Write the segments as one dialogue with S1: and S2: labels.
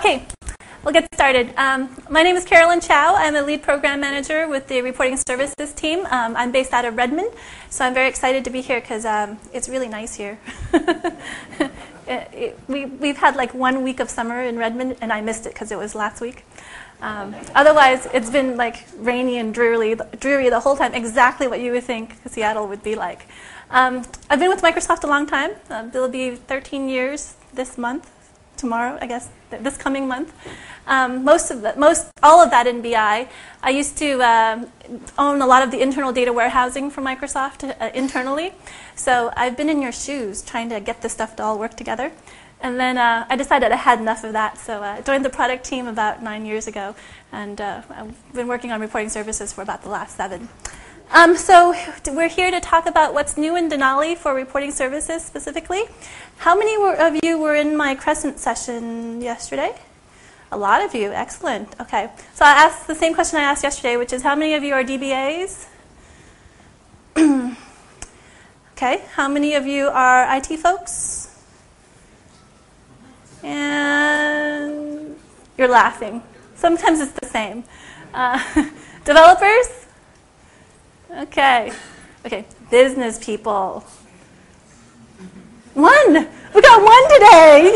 S1: Okay, we'll get started. My name is Carolyn Chow. I'm a lead program manager with the reporting services team. I'm based out of Redmond, so I'm very excited to be here because it's really nice here. We've had like 1 week of summer in Redmond, and I missed it because it was last week. Otherwise, it's been like rainy and dreary the whole time, exactly what you would think Seattle would be like. I've been with Microsoft a long time. It'll be 13 years this month, tomorrow, I guess, this coming month. All of that in BI. I used to own a lot of the internal data warehousing for Microsoft internally. So I've been in your shoes trying to get this stuff to all work together. And then I decided I had enough of that, so I joined the product team about 9 years ago, and I've been working on reporting services for about the last 7. So we're here to talk about what's new in Denali for reporting services specifically. How many of you were in my Crescent session yesterday? A lot of you, excellent. Okay, so I asked the same question I asked yesterday, which is how many of you are DBAs? Okay, how many of you are IT folks? And you're laughing. Sometimes it's the same. Developers? Okay. Business people. 1! We got 1 today!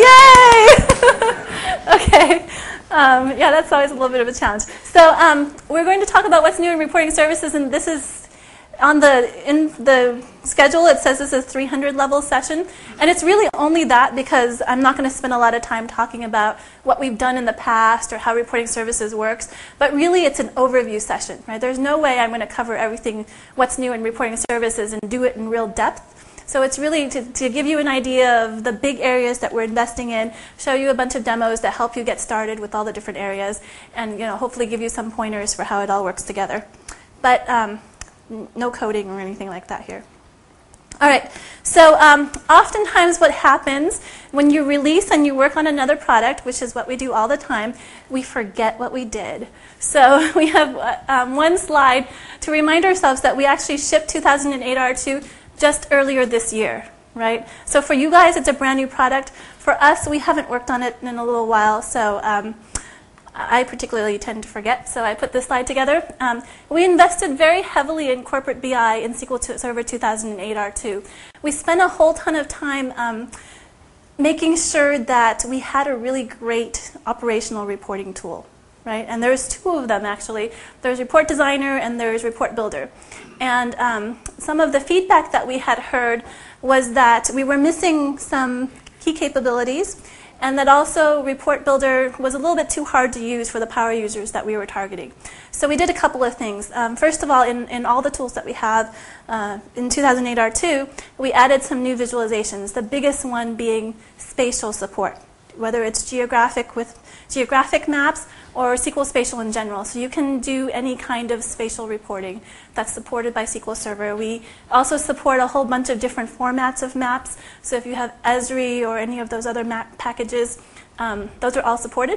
S1: Yay! Okay. Yeah, that's always a little bit of a challenge. So we're going to talk about what's new in reporting services, and this is in the schedule. It says this is a 300 level session, and it's really only that because I'm not going to spend a lot of time talking about what we've done in the past or how reporting services works, but really it's an overview session, right? There's no way I'm going to cover everything what's new in reporting services and do it in real depth. So it's really to give you an idea of the big areas that we're investing in, show you a bunch of demos that help you get started with all the different areas, and hopefully give you some pointers for how it all works together. But no coding or anything like that here. All right, so oftentimes what happens when you release and you work on another product, which is what we do all the time, we forget what we did. So we have one slide to remind ourselves that we actually shipped 2008 R2 just earlier this year, right? So for you guys, it's a brand new product. For us, we haven't worked on it in a little while, so I particularly tend to forget, so I put this slide together. We invested very heavily in corporate BI in SQL Server 2008 R2. We spent a whole ton of time making sure that we had a really great operational reporting tool, right? And there's 2 of them, actually. There's Report Designer and there's Report Builder. And some of the feedback that we had heard was that we were missing some key capabilities, and that also Report Builder was a little bit too hard to use for the power users that we were targeting. So we did a couple of things. First of all, in all the tools that we have in 2008 R2, we added some new visualizations, the biggest one being spatial support, whether it's geographic with geographic maps or SQL Spatial in general. So you can do any kind of spatial reporting that's supported by SQL Server. We also support a whole bunch of different formats of maps. So if you have Esri or any of those other map packages, those are all supported.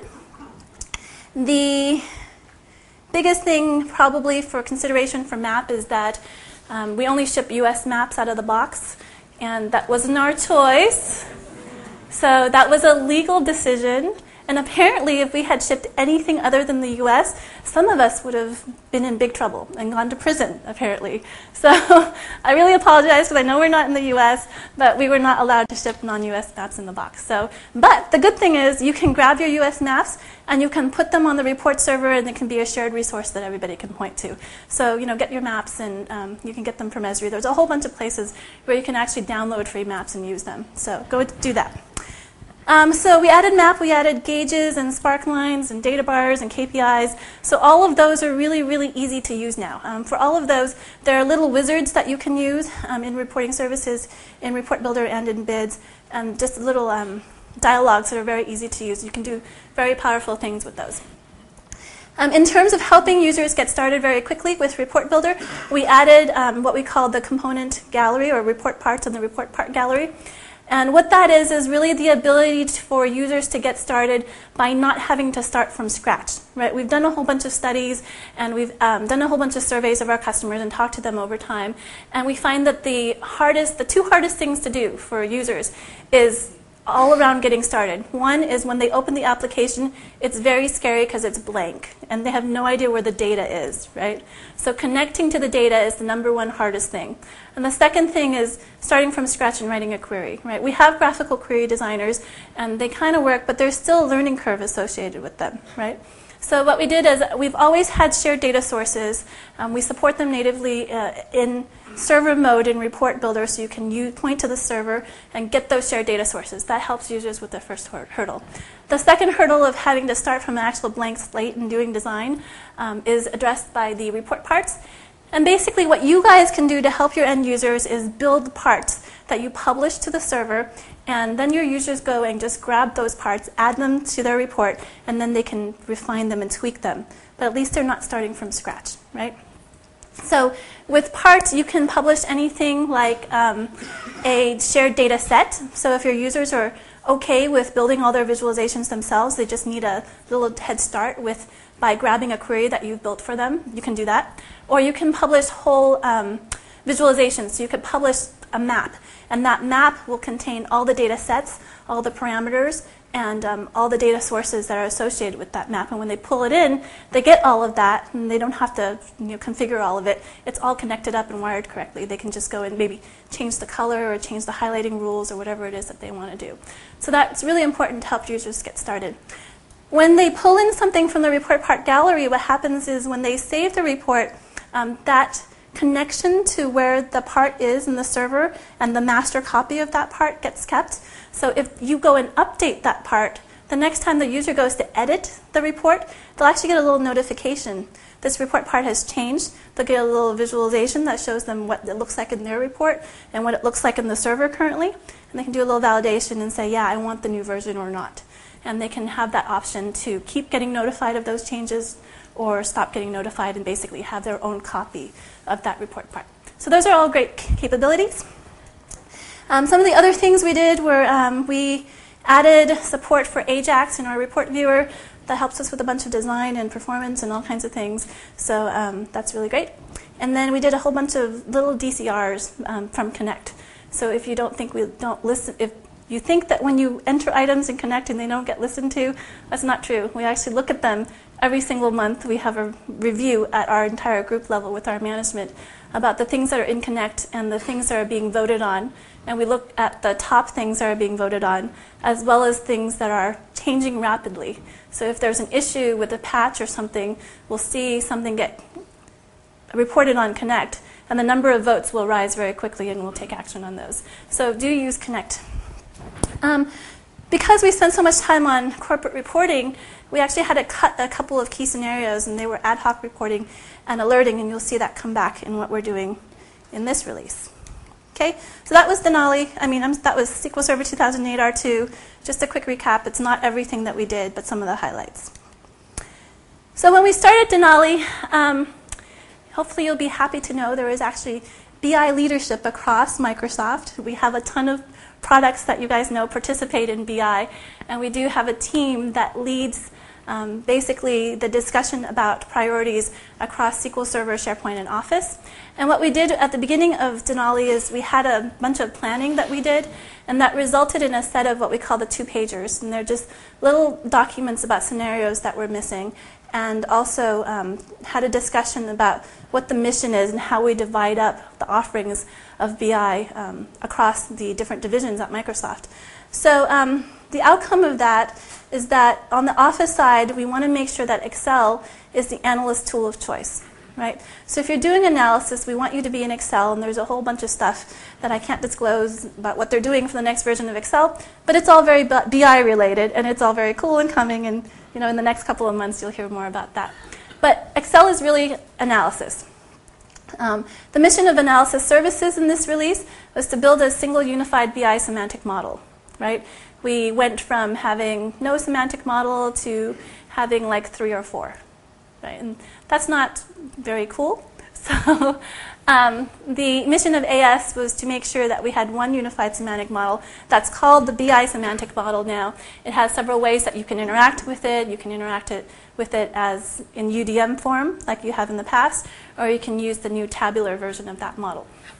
S1: The biggest thing probably for consideration for map is that we only ship US maps out of the box, and that wasn't our choice. So that was a legal decision. And apparently, if we had shipped anything other than the US, some of us would have been in big trouble and gone to prison, apparently. So I really apologize because I know we're not in the US, but we were not allowed to ship non-US maps in the box. But the good thing is you can grab your US maps and you can put them on the report server, and it can be a shared resource that everybody can point to. So get your maps, and you can get them from Esri. There's a whole bunch of places where you can actually download free maps and use them. So go do that. So we added map, we added gauges and spark lines and data bars and KPIs. So all of those are really, really easy to use now. For all of those, there are little wizards that you can use in reporting services, in Report Builder and in BIDS, and just little dialogues that are very easy to use. You can do very powerful things with those. In terms of helping users get started very quickly with Report Builder, we added what we call the component gallery, or report parts in the report part gallery. And what that is really the ability for users to get started by not having to start from scratch, right? We've done a whole bunch of studies, and we've done a whole bunch of surveys of our customers and talked to them over time. And we find that the 2 hardest things to do for users is all around getting started. One is when they open the application, it's very scary because it's blank, and they have no idea where the data is, right? So connecting to the data is the #1 hardest thing. And the second thing is starting from scratch and writing a query, right? We have graphical query designers, and they kind of work, but there's still a learning curve associated with them, right? So what we did is we've always had shared data sources. We support them natively in server mode in Report Builder, so you can point to the server and get those shared data sources. That helps users with the first hurdle. The second hurdle of having to start from an actual blank slate and doing design is addressed by the report parts. And basically what you guys can do to help your end users is build parts that you publish to the server, and then your users go and just grab those parts, add them to their report, and then they can refine them and tweak them. But at least they're not starting from scratch, right? So with parts, you can publish anything like a shared data set. So if your users are okay with building all their visualizations themselves, they just need a little head start by grabbing a query that you've built for them. You can do that. Or you can publish whole visualizations. So you could publish a map, and that map will contain all the data sets, all the parameters, and all the data sources that are associated with that map. And when they pull it in, they get all of that, and they don't have to configure all of it. It's all connected up and wired correctly. They can just go and maybe change the color or change the highlighting rules or whatever it is that they want to do. So that's really important to help users get started. When they pull in something from the report part gallery, what happens is when they save the report, that connection to where the part is in the server and the master copy of that part gets kept. So if you go and update that part, the next time the user goes to edit the report, they'll actually get a little notification. This report part has changed. They'll get a little visualization that shows them what it looks like in their report and what it looks like in the server currently. And they can do a little validation and say, yeah, I want the new version or not. And they can have that option to keep getting notified of those changes or stop getting notified and basically have their own copy of that report part. So those are all great capabilities. Some of the other things we did were we added support for Ajax in our report viewer. That helps us with a bunch of design and performance and all kinds of things. So that's really great. And then we did a whole bunch of little DCRs from Connect. So if you don't think we don't listen, if you think that when you enter items in Connect and they don't get listened to, that's not true. We actually look at them every single month. We have a review at our entire group level with our management about the things that are in Connect and the things that are being voted on. And we look at the top things that are being voted on, as well as things that are changing rapidly. So if there's an issue with a patch or something, we'll see something get reported on Connect, and the number of votes will rise very quickly, and we'll take action on those. So do use Connect. Because we spent so much time on corporate reporting, we actually had to cut a couple of key scenarios, and they were ad hoc reporting and alerting, and you'll see that come back in what we're doing in this release. Okay, so that was Denali. That was SQL Server 2008 R2. Just a quick recap. It's not everything that we did, but some of the highlights. So when we started Denali, hopefully you'll be happy to know there is actually BI leadership across Microsoft. We have a ton of products that you guys know participate in BI, and we do have a team that leads basically the discussion about priorities across SQL Server, SharePoint, and Office. And what we did at the beginning of Denali is we had a bunch of planning that we did, and that resulted in a set of what we call the 2-pagers. And they're just little documents about scenarios that we're missing, and also had a discussion about what the mission is and how we divide up the offerings of BI across the different divisions at Microsoft. So the outcome of that is that on the Office side, we want to make sure that Excel is the analyst tool of choice, right? So if you're doing analysis, we want you to be in Excel, and there's a whole bunch of stuff that I can't disclose about what they're doing for the next version of Excel, but it's all very BI related, and it's all very cool and coming, and in the next couple of months you'll hear more about that. But Excel is really analysis. The mission of Analysis Services in this release was to build a single unified BI semantic model, right? We went from having no semantic model to having like 3 or 4, right? And that's not very cool. So the mission of AS was to make sure that we had one unified semantic model. That's called the BI semantic model now. It has several ways that you can interact with it. You can interact with it as in UDM form, like you have in the past, or you can use the new tabular version of that model.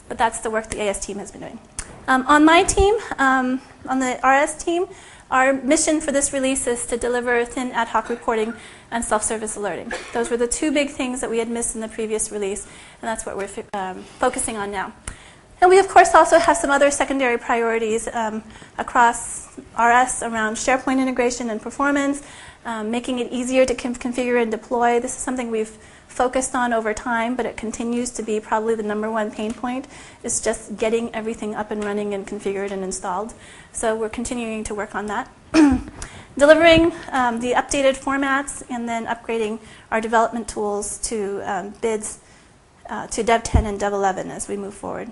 S1: but that's the work the AS team has been doing. On my team, on the RS team, our mission for this release is to deliver thin ad hoc reporting and self-service alerting. Those were the two big things that we had missed in the previous release, and that's what we're focusing on now. And we, of course, also have some other secondary priorities across RS around SharePoint integration and performance, making it easier to configure and deploy. This is something we've focused on over time, but it continues to be probably the #1 pain point, is just getting everything up and running and configured and installed. So we're continuing to work on that. Delivering the updated formats and then upgrading our development tools to BIDS, to Dev 10 and Dev 11 as we move forward.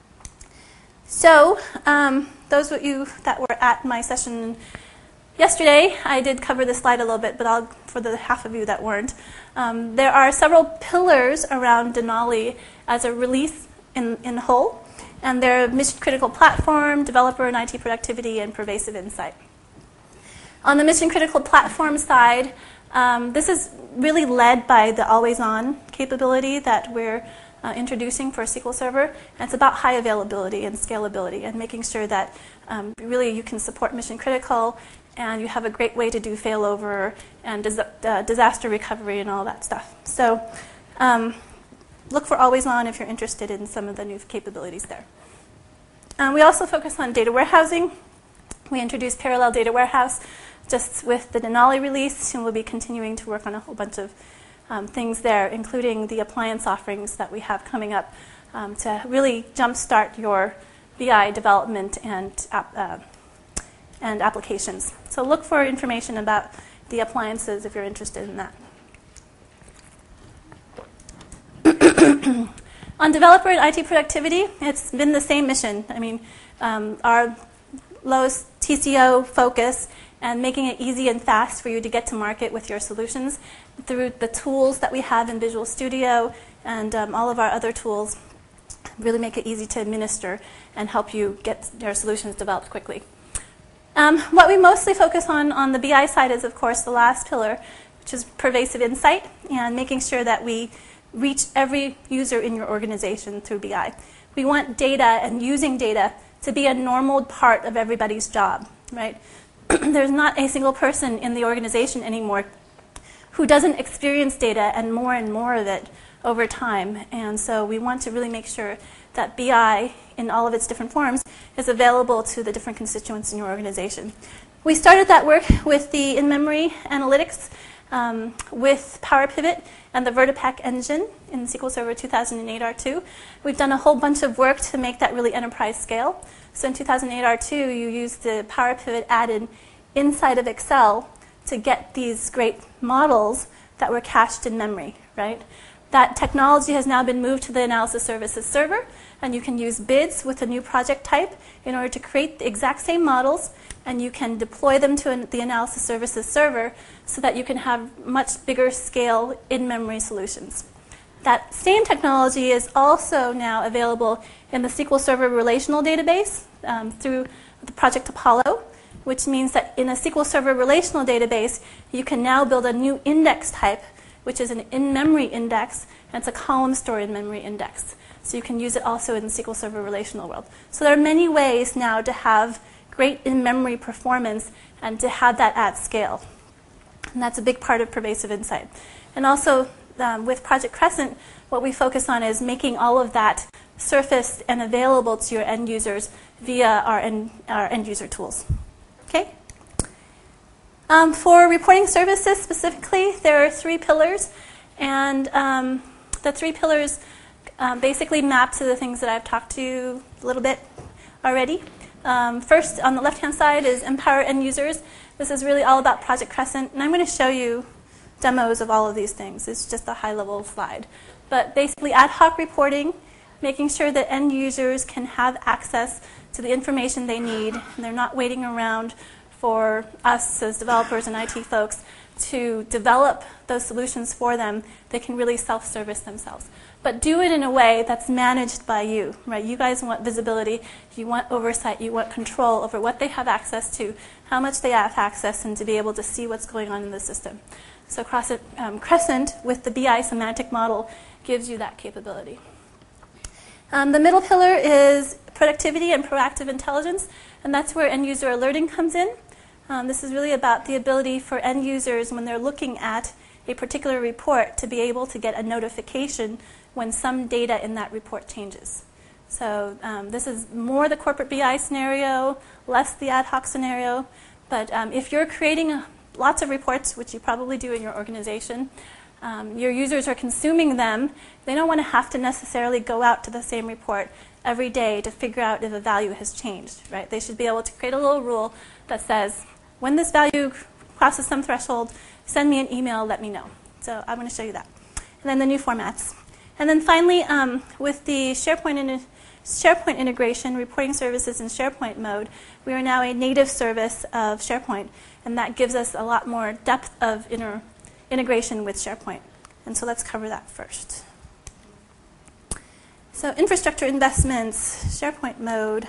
S1: So those of you that were at my session yesterday, I did cover this slide a little bit, but for the half of you that weren't, there are several pillars around Denali as a release in whole, and they're mission-critical platform, developer and IT productivity, and pervasive insight. On the mission-critical platform side, this is really led by the always-on capability that we're introducing for SQL Server. And it's about high availability and scalability and making sure that really you can support mission-critical and you have a great way to do failover and disaster recovery and all that stuff. So look for always on if you're interested in some of the new capabilities there. We also focus on data warehousing. We introduced Parallel Data Warehouse just with the Denali release, and we'll be continuing to work on a whole bunch of things there, including the appliance offerings that we have coming up to really jumpstart your BI development and applications. So look for information about the appliances if you're interested in that. On developer and IT productivity, it's been the same mission. I mean, our lowest TCO focus and making it easy and fast for you to get to market with your solutions through the tools that we have in Visual Studio and all of our other tools really make it easy to administer and help you get your solutions developed quickly. What we mostly focus on the BI side is, of course, the last pillar, which is pervasive insight and making sure that we reach every user in your organization through BI. We want data and using data to be a normal part of everybody's job, right? There's not a single person in the organization anymore who doesn't experience data and more of it over time. And so we want to really make sure that BI in all of its different forms is available to the different constituents in your organization. We started that work with the in-memory analytics with Power Pivot and the Vertipack engine in SQL Server 2008 R2. We've done a whole bunch of work to make that really enterprise scale. So in 2008 R2, you used the Power Pivot add-in inside of Excel to get these great models that were cached in memory, right? That technology has now been moved to the Analysis Services server, and you can use BIDS with a new project type in order to create the exact same models, and you can deploy them to the Analysis Services server so that you can have much bigger scale in-memory solutions. That same technology is also now available in the SQL Server relational database through the Project Apollo, which means that in a SQL Server relational database, you can now build a new index type, which is an in-memory index, and it's a column store in-memory index. So you can use it also in the SQL Server relational world. So there are many ways now to have great in-memory performance and to have that at scale. And that's a big part of pervasive insight. And also with Project Crescent, what we focus on is making all of that surfaced and available to your end users via our end user tools. Okay? For reporting services specifically, there are 3 pillars, and the 3 pillars basically map to the things that I've talked to you a little bit already. First, on the left-hand side is empower end users. This is really all about Project Crescent, and I'm going to show you demos of all of these things. It's just a high-level slide. But basically, ad hoc reporting, making sure that end users can have access to the information they need, and they're not waiting around for us as developers and IT folks to develop those solutions for them. They can really self-service themselves. But do it in a way that's managed by you, right? You guys want visibility, you want oversight, you want control over what they have access to, how much they have access, and to be able to see what's going on in the system. So Crescent with the BI semantic model gives you that capability. The middle pillar is productivity and proactive intelligence, and that's where end user alerting comes in. This is really about the ability for end users, when they're looking at a particular report, to be able to get a notification when some data in that report changes. So this is more the corporate BI scenario, less the ad hoc scenario. But if you're creating lots of reports, which you probably do in your organization, your users are consuming them, they don't want to have to necessarily go out to the same report every day to figure out if a value has changed, right? They should be able to create a little rule that says, when this value crosses some threshold, send me an email, let me know. So I'm going to show you that. And then the new formats. And then finally, with the SharePoint integration, reporting services in SharePoint mode, we are now a native service of SharePoint, and that gives us a lot more depth of integration with SharePoint. And so let's cover that first. So infrastructure investments, SharePoint mode.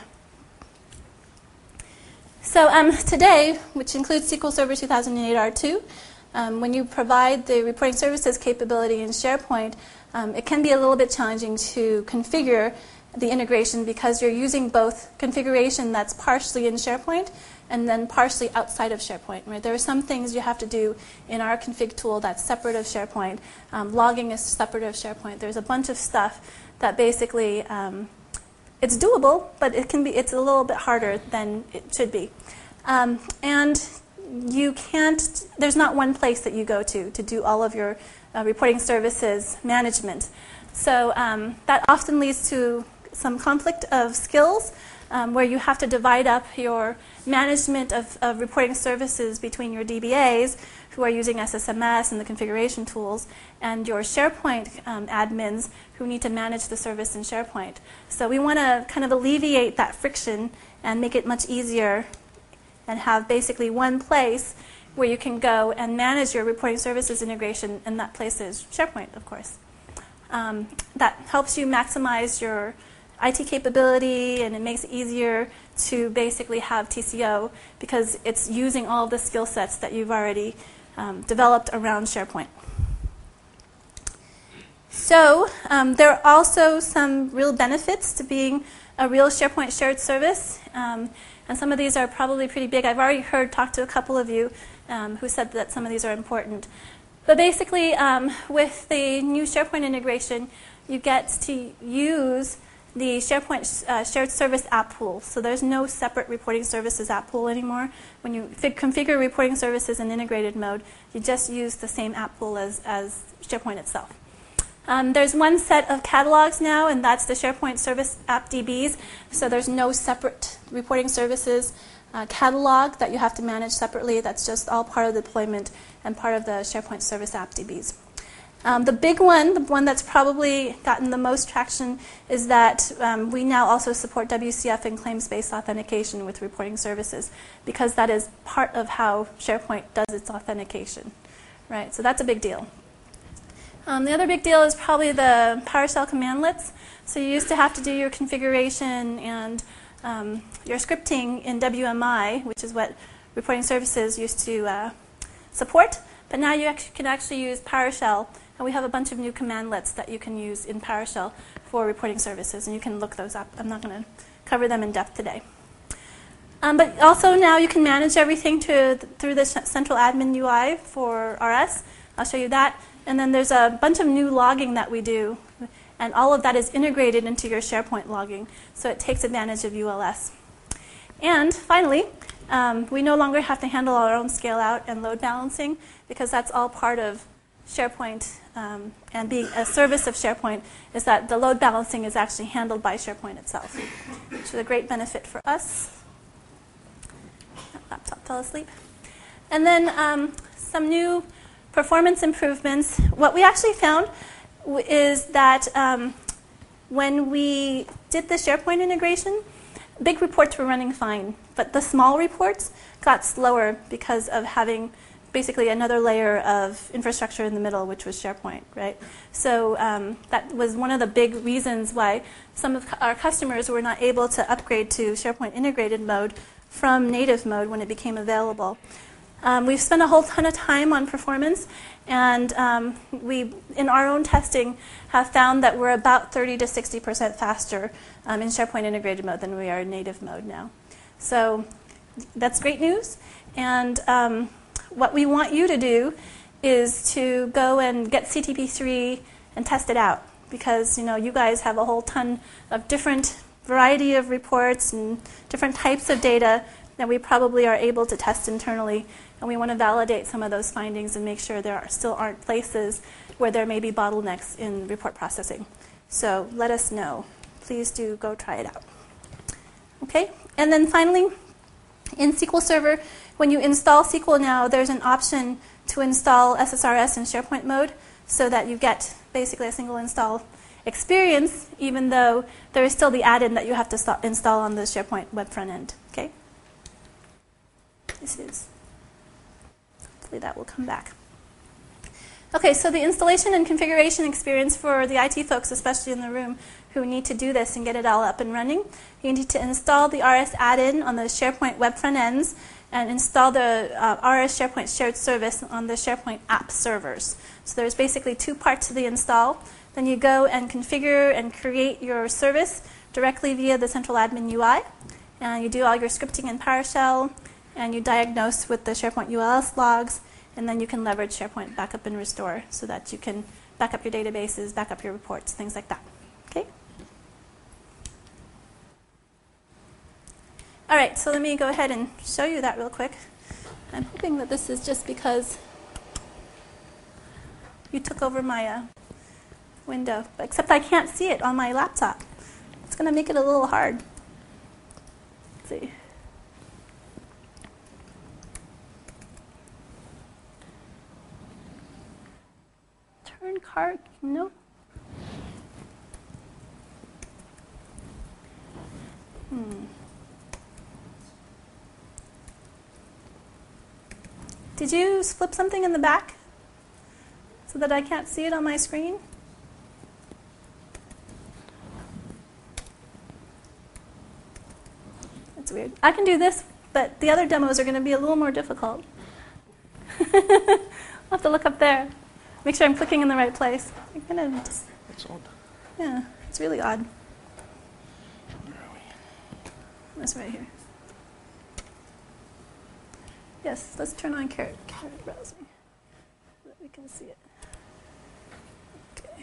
S1: So today, which includes SQL Server 2008 R2, when you provide the reporting services capability in SharePoint, it can be a little bit challenging to configure the integration because you're using both configuration that's partially in SharePoint and then partially outside of SharePoint. Right? There are some things you have to do in our config tool that's separate of SharePoint. Logging is separate of SharePoint. There's a bunch of stuff that basically it's doable, but it's a little bit harder than it should be. And you can't, there's not one place that you go to do all of your reporting services management. So that often leads to some conflict of skills where you have to divide up your management of reporting services between your DBAs who are using SSMS and the configuration tools and your SharePoint admins who need to manage the service in SharePoint. So we want to kind of alleviate that friction and make it much easier and have basically one place where you can go and manage your reporting services integration, and that place is SharePoint, of course. That helps you maximize your IT capability, and it makes it easier to basically have TCO because it's using all of the skill sets that you've already developed around SharePoint. So there are also some real benefits to being a real SharePoint shared service, and some of these are probably pretty big. I've already talked to a couple of you who said that some of these are important. But basically, with the new SharePoint integration, you get to use the SharePoint shared service app pool. So there's no separate reporting services app pool anymore. When you configure reporting services in integrated mode, you just use the same app pool as SharePoint itself. There's one set of catalogs now, and that's the SharePoint Service App DBs. So there's no separate reporting services catalog that you have to manage separately. That's just all part of the deployment and part of the SharePoint Service App DBs. The big one, the one that's probably gotten the most traction, is that we now also support WCF and claims-based authentication with reporting services, because that is part of how SharePoint does its authentication. Right? So that's a big deal. The other big deal is probably the PowerShell commandlets. So you used to have to do your configuration and your scripting in WMI, which is what reporting services used to support. But now you can actually use PowerShell, and we have a bunch of new commandlets that you can use in PowerShell for reporting services, and you can look those up. I'm not going to cover them in depth today. But also now you can manage everything through the central admin UI for RS. I'll show you that. And then there's a bunch of new logging that we do, and all of that is integrated into your SharePoint logging, so it takes advantage of ULS. And finally, we no longer have to handle our own scale out and load balancing, because that's all part of SharePoint, and being a service of SharePoint is that the load balancing is actually handled by SharePoint itself, which is a great benefit for us. Laptop fell asleep. And then some new performance improvements. What we actually found is that when we did the SharePoint integration, big reports were running fine, but the small reports got slower because of having basically another layer of infrastructure in the middle, which was SharePoint, right? So that was one of the big reasons why some of our customers were not able to upgrade to SharePoint integrated mode from native mode when it became available. We've spent a whole ton of time on performance, and we, in our own testing, have found that we're about 30 to 60% faster in SharePoint integrated mode than we are in native mode now. So that's great news. And what we want you to do is to go and get CTP3 and test it out, because you guys have a whole ton of different variety of reports and different types of data that we probably are able to test internally, and we want to validate some of those findings and make sure there still aren't places where there may be bottlenecks in report processing. So let us know. Please do go try it out. Okay, and then finally, in SQL Server, when you install SQL now, there's an option to install SSRS in SharePoint mode so that you get basically a single install experience, even though there is still the add-in that you have to install on the SharePoint web front end. Okay? Hopefully that will come back. Okay, so the installation and configuration experience for the IT folks, especially in the room, who need to do this and get it all up and running, you need to install the RS add-in on the SharePoint web front ends and install the RS SharePoint shared service on the SharePoint app servers. So there's basically two parts to the install. Then you go and configure and create your service directly via the central admin UI. And you do all your scripting in PowerShell, and you diagnose with the SharePoint ULS logs, and then you can leverage SharePoint Backup and Restore so that you can back up your databases, back up your reports, things like that. Okay? All right, so let me go ahead and show you that real quick. I'm hoping that this is just because you took over my window, except I can't see it on my laptop. It's going to make it a little hard. Let's see. Turn card, nope. Did you flip something in the back so that I can't see it on my screen? That's weird. I can do this, but the other demos are going to be a little more difficult. I'll have to look up there. Make sure I'm clicking in the right place. I'm gonna just,
S2: That's odd.
S1: yeah, it's really odd.
S2: Where are we?
S1: That's right here. Yes, let's turn on Carrot browsing so that we can see it. Okay.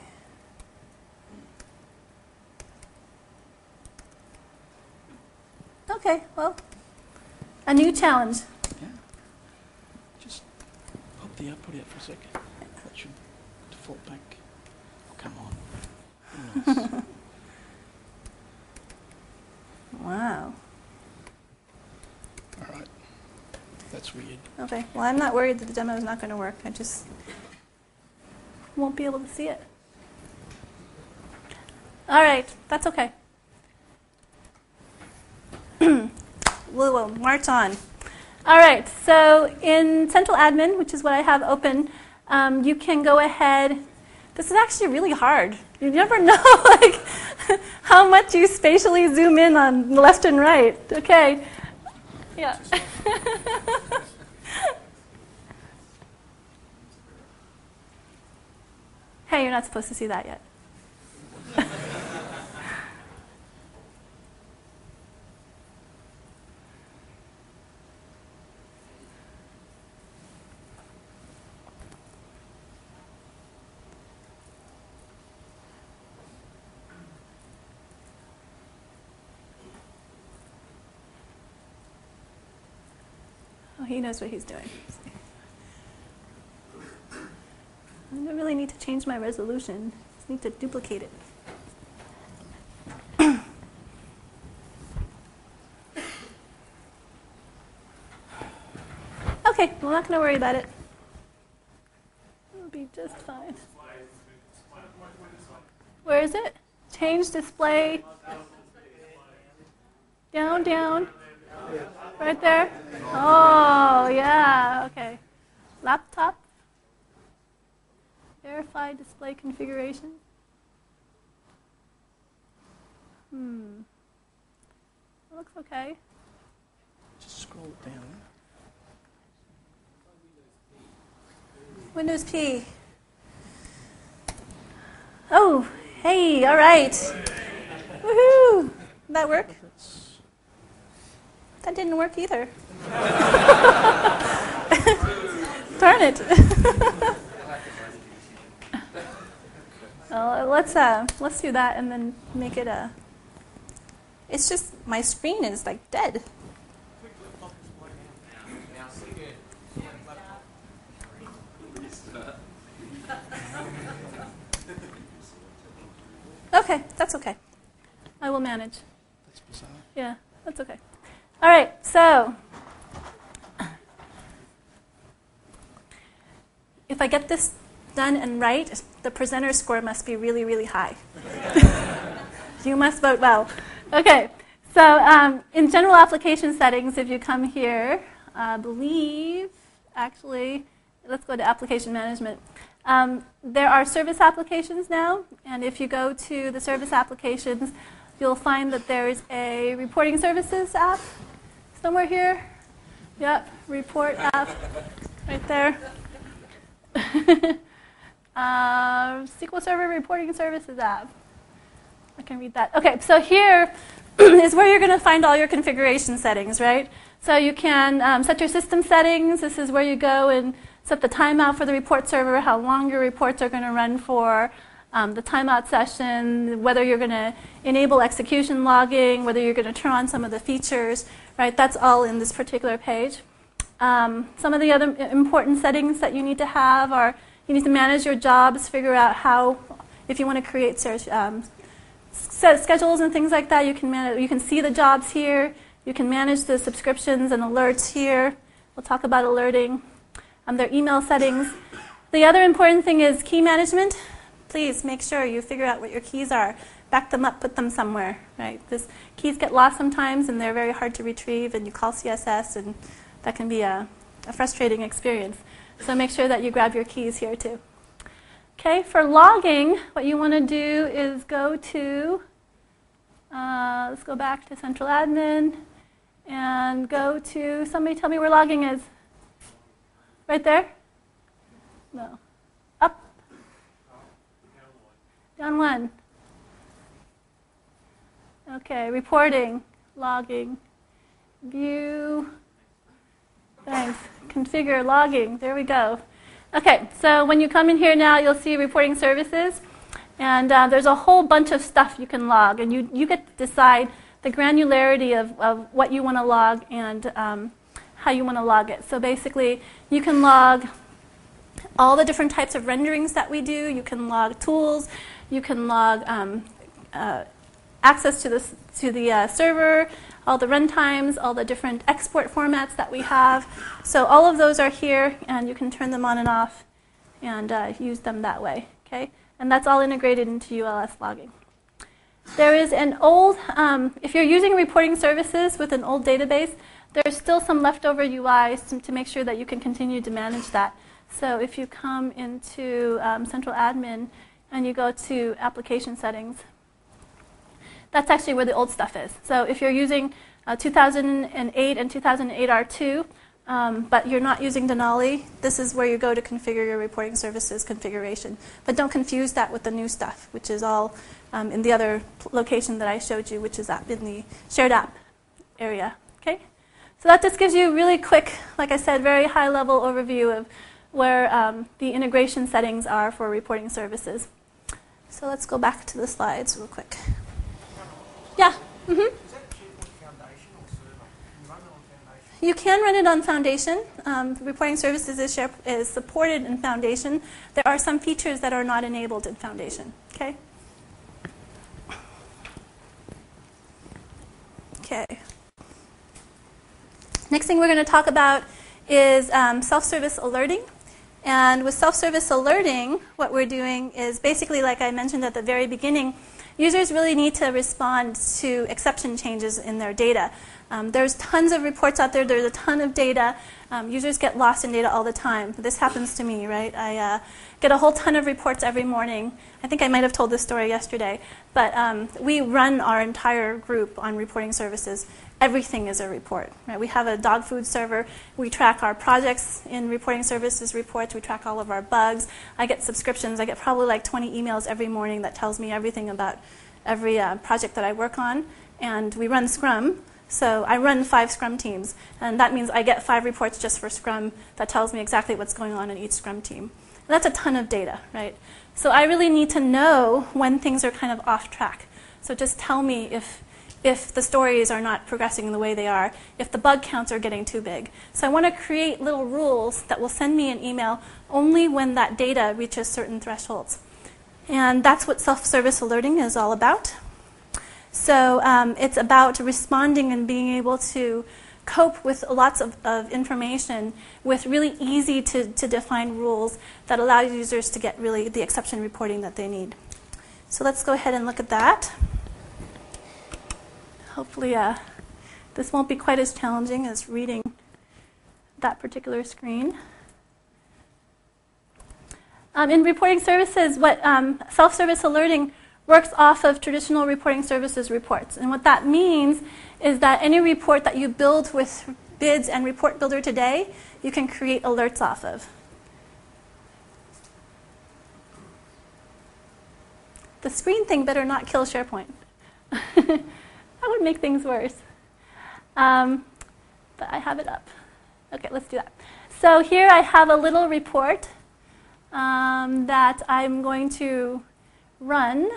S1: Okay, well, a new challenge.
S2: Yeah. Just pop the output out for a second. That should default back. Oh, come on. Nice.
S1: Wow.
S2: All right. That's weird.
S1: Okay, well, I'm not worried that the demo is not going to work. I just won't be able to see it. All right, that's okay. We'll march on. All right, so in Central Admin, which is what I have open, you can go ahead. This is actually really hard. You never know how much you spatially zoom in on left and right. Okay. Yeah. Hey, you're not supposed to see that yet. Oh, he knows what he's doing. I don't really need to change my resolution. I just need to duplicate it. Okay, well, I'm not going to worry about it. It'll be just fine. Where is it? Change display. Down, down. Right there? Oh, yeah, okay. Laptop. Verify display configuration. It looks okay.
S2: Just scroll it down.
S1: Windows P. Oh, hey, all right. Woohoo! Did that work? That didn't work either. Darn it. Well, let's do that and then make it a. It's just my screen is like dead. Okay, that's okay. I will manage.
S2: That's bizarre.
S1: Yeah, that's okay. All right, so if I get this done and right, the presenter score must be really, really high. You must vote well. Okay, so in general application settings, if you come here, I believe, actually, let's go to application management. There are service applications now, and if you go to the service applications, you'll find that there's a reporting services app somewhere here. Yep, report app right there. SQL Server reporting services app. I can read that. Okay, so here is where you're going to find all your configuration settings, right? So you can set your system settings. This is where you go and set the timeout for the report server, how long your reports are going to run for, the timeout session, whether you're going to enable execution logging, whether you're going to turn on some of the features, right? That's all in this particular page. Some of the other important settings that you need to have are you need to manage your jobs, figure out how, if you want to create schedules and things like that, you can see the jobs here. You can manage the subscriptions and alerts here. We'll talk about alerting. Their email settings. The other important thing is key management. Please make sure you figure out what your keys are. Back them up, put them somewhere. Right? Keys get lost sometimes, and they're very hard to retrieve, and you call CSS, and that can be a frustrating experience. So make sure that you grab your keys here too. Okay, for logging, what you want to do is go to, let's go back to Central Admin, and go to, somebody tell me where logging is. Right there? No. Up? Down one. Okay, reporting, logging, view, thanks, configure logging, there we go. Okay, so when you come in here now, you'll see reporting services, and there's a whole bunch of stuff you can log, and you get to decide the granularity of what you want to log and how you want to log it. So basically, you can log all the different types of renderings that we do. You can log tools. You can log access to the server, all the runtimes, all the different export formats that we have. So all of those are here, and you can turn them on and off and use them that way. Okay, and that's all integrated into ULS logging. There is an old, if you're using reporting services with an old database, there's still some leftover UIs to make sure that you can continue to manage that. So if you come into Central Admin and you go to Application Settings, that's actually where the old stuff is. So if you're using 2008 and 2008 R2, but you're not using Denali, this is where you go to configure your reporting services configuration. But don't confuse that with the new stuff, which is all in the other location that I showed you, which is in the shared app area. Okay? So that just gives you a really quick, like I said, very high-level overview of where the integration settings are for reporting services. So let's go back to the slides real quick. Yeah? Mm-hmm.
S3: Is that SharePoint Foundation or Server? Can you run it on Foundation?
S1: You can run it on Foundation. Reporting services is supported in Foundation. There are some features that are not enabled in Foundation. Okay? Okay. Next thing we're going to talk about is self-service alerting. And with self-service alerting, what we're doing is basically, like I mentioned at the very beginning, users really need to respond to exception changes in their data. There's tons of reports out there. There's a ton of data. Users get lost in data all the time. This happens to me, right? I get a whole ton of reports every morning. I think I might have told this story yesterday. But we run our entire group on reporting services. everything is a report. Right? We have a dog food server. We track our projects in reporting services reports. We track all of our bugs. I get subscriptions. I get probably like 20 emails every morning that tells me everything about every project that I work on. And we run Scrum. So I run 5 Scrum teams. And that means I get 5 reports just for Scrum that tells me exactly what's going on in each Scrum team. And that's a ton of data, right? So I really need to know when things are kind of off track. So just tell me if the stories are not progressing the way they are, if the bug counts are getting too big. So I want to create little rules that will send me an email only when that data reaches certain thresholds. And that's what self-service alerting is all about. So it's about responding and being able to cope with lots of information with really easy to define rules that allow users to get really the exception reporting that they need. So let's go ahead and look at that. Hopefully this won't be quite as challenging as reading that particular screen. In reporting services, what self-service alerting works off of traditional reporting services reports. And what that means is that any report that you build with BIDS and Report Builder today, you can create alerts off of. The screen thing better not kill SharePoint. That would make things worse. But I have it up. Okay, let's do that. So here I have a little report that I'm going to run.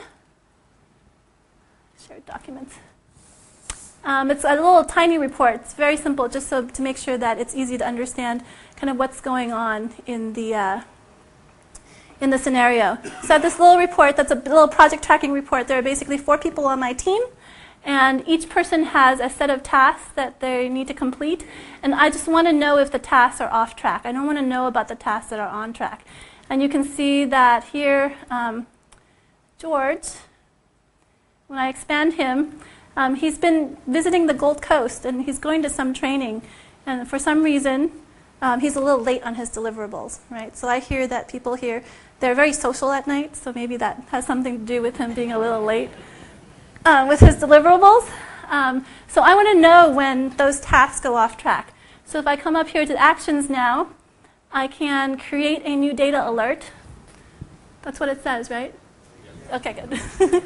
S1: Shared documents. It's a little tiny report. It's very simple, just so to make sure that it's easy to understand kind of what's going on in the scenario. So I have this little report that's a little project tracking report. There are basically 4 people on my team, and each person has a set of tasks that they need to complete. And I just want to know if the tasks are off track. I don't want to know about the tasks that are on track. And you can see that here, George, when I expand him, he's been visiting the Gold Coast, and he's going to some training. And for some reason, he's a little late on his deliverables, right? So I hear that people here, they're very social at night, so maybe that has something to do with him being a little late with his deliverables. So I want to know when those tasks go off track. So if I come up here to actions now, I can create a new data alert. That's what it says, right? Okay, good.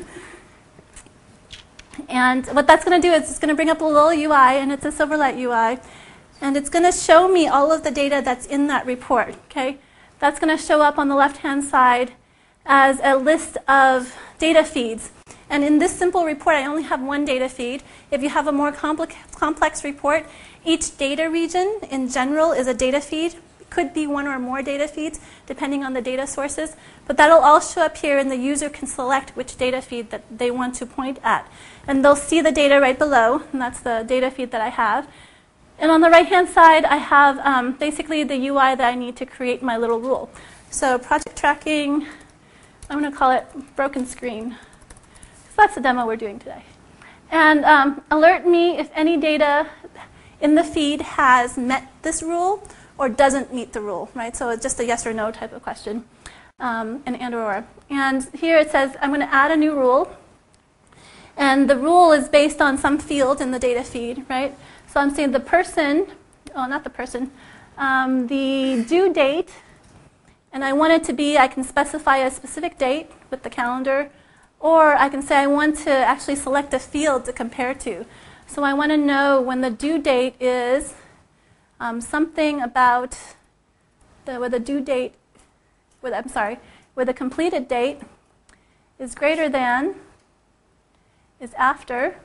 S1: And what that's going to do is it's going to bring up a little UI, and it's a Silverlight UI. And it's going to show me all of the data that's in that report. Okay, that's going to show up on the left-hand side as a list of data feeds. And in this simple report, I only have one data feed. If you have a more complex report, each data region in general is a data feed. It could be one or more data feeds, depending on the data sources. But that'll all show up here, and the user can select which data feed that they want to point at. And they'll see the data right below, and that's the data feed that I have. And on the right-hand side, I have basically the UI that I need to create my little rule. So project tracking, I'm going to call it broken screen. So that's the demo we're doing today. And alert me if any data in the feed has met this rule or doesn't meet the rule, right? So it's just a yes or no type of question, and or. And here it says I'm going to add a new rule. And the rule is based on some field in the data feed, right? So I'm saying the person, oh, not the person, the due date, and I want it to be, I can specify a specific date with the calendar, or I can say I want to actually select a field to compare to. So I want to know when the due date is something about where the due date, where the completed date is greater than, is after,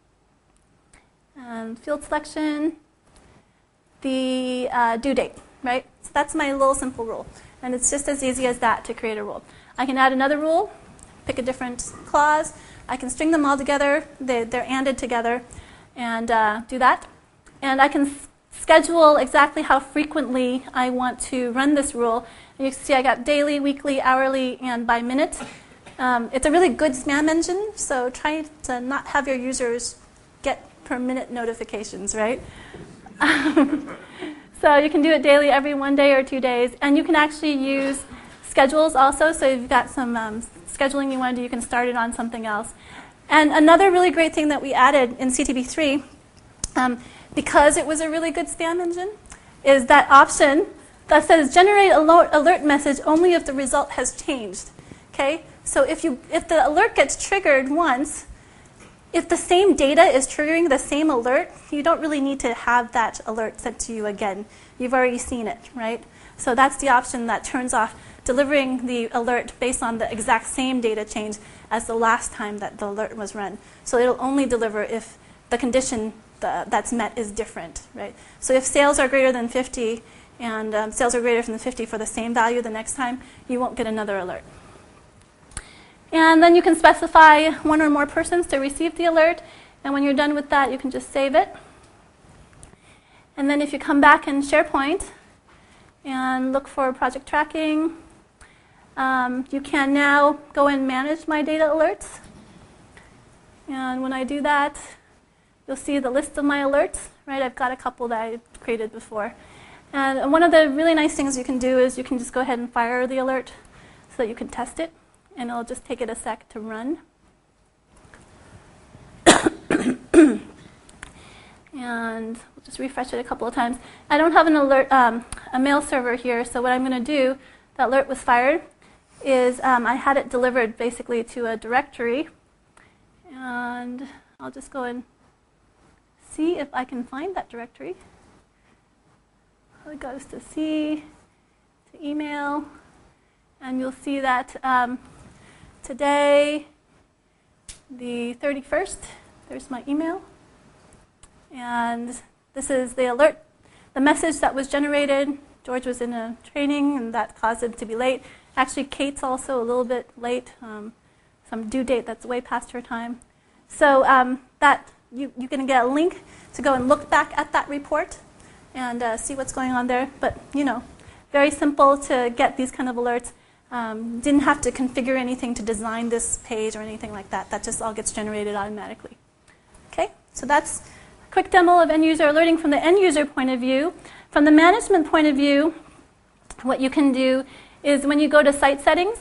S1: and field selection, the due date, right? So that's my little simple rule. And it's just as easy as that to create a rule. I can add another rule, pick a different clause. I can string them all together. They're ANDed together, and do that. And I can schedule exactly how frequently I want to run this rule. And you can see I got daily, weekly, hourly, and by minute. It's a really good spam engine, so try to not have your users get per minute notifications, right? So you can do it daily, every 1 day or 2 days. And you can actually use schedules also. So if you've got some scheduling you want to do, you can start it on something else. And another really great thing that we added in CTB3 because it was a really good spam engine, is that option that says generate alert message only if the result has changed. Okay? So if the alert gets triggered once, if the same data is triggering the same alert, you don't really need to have that alert sent to you again. You've already seen it, right? So that's the option that turns off delivering the alert based on the exact same data change as the last time that the alert was run. So it'll only deliver if the condition that's met is different, right? So if sales are greater than 50 and sales are greater than 50 for the same value the next time, you won't get another alert. And then you can specify one or more persons to receive the alert. And when you're done with that, you can just save it. And then if you come back in SharePoint and look for project tracking, you can now go and manage my data alerts. And when I do that, you'll see the list of my alerts. Right? I've got a couple that I created before. And one of the really nice things you can do is you can just go ahead and fire the alert so that you can test it. And it'll just take it a sec to run. And we'll just refresh it a couple of times. I don't have an alert, a mail server here, so what I'm going to do, the alert was fired, is I had it delivered basically to a directory. And I'll just go and see if I can find that directory. It goes to C, to email, and you'll see that today, the 31st, there's my email. And this is the alert, the message that was generated. George was in a training, and that caused him to be late. Actually, Kate's also a little bit late, some due date that's way past her time. So that you can get a link to go and look back at that report and see what's going on there. But, you know, very simple to get these kind of alerts. Didn't have to configure anything to design this page or anything like that. That just all gets generated automatically. Okay, so that's a quick demo of end-user alerting from the end-user point of view. From the management point of view, what you can do is when you go to site settings,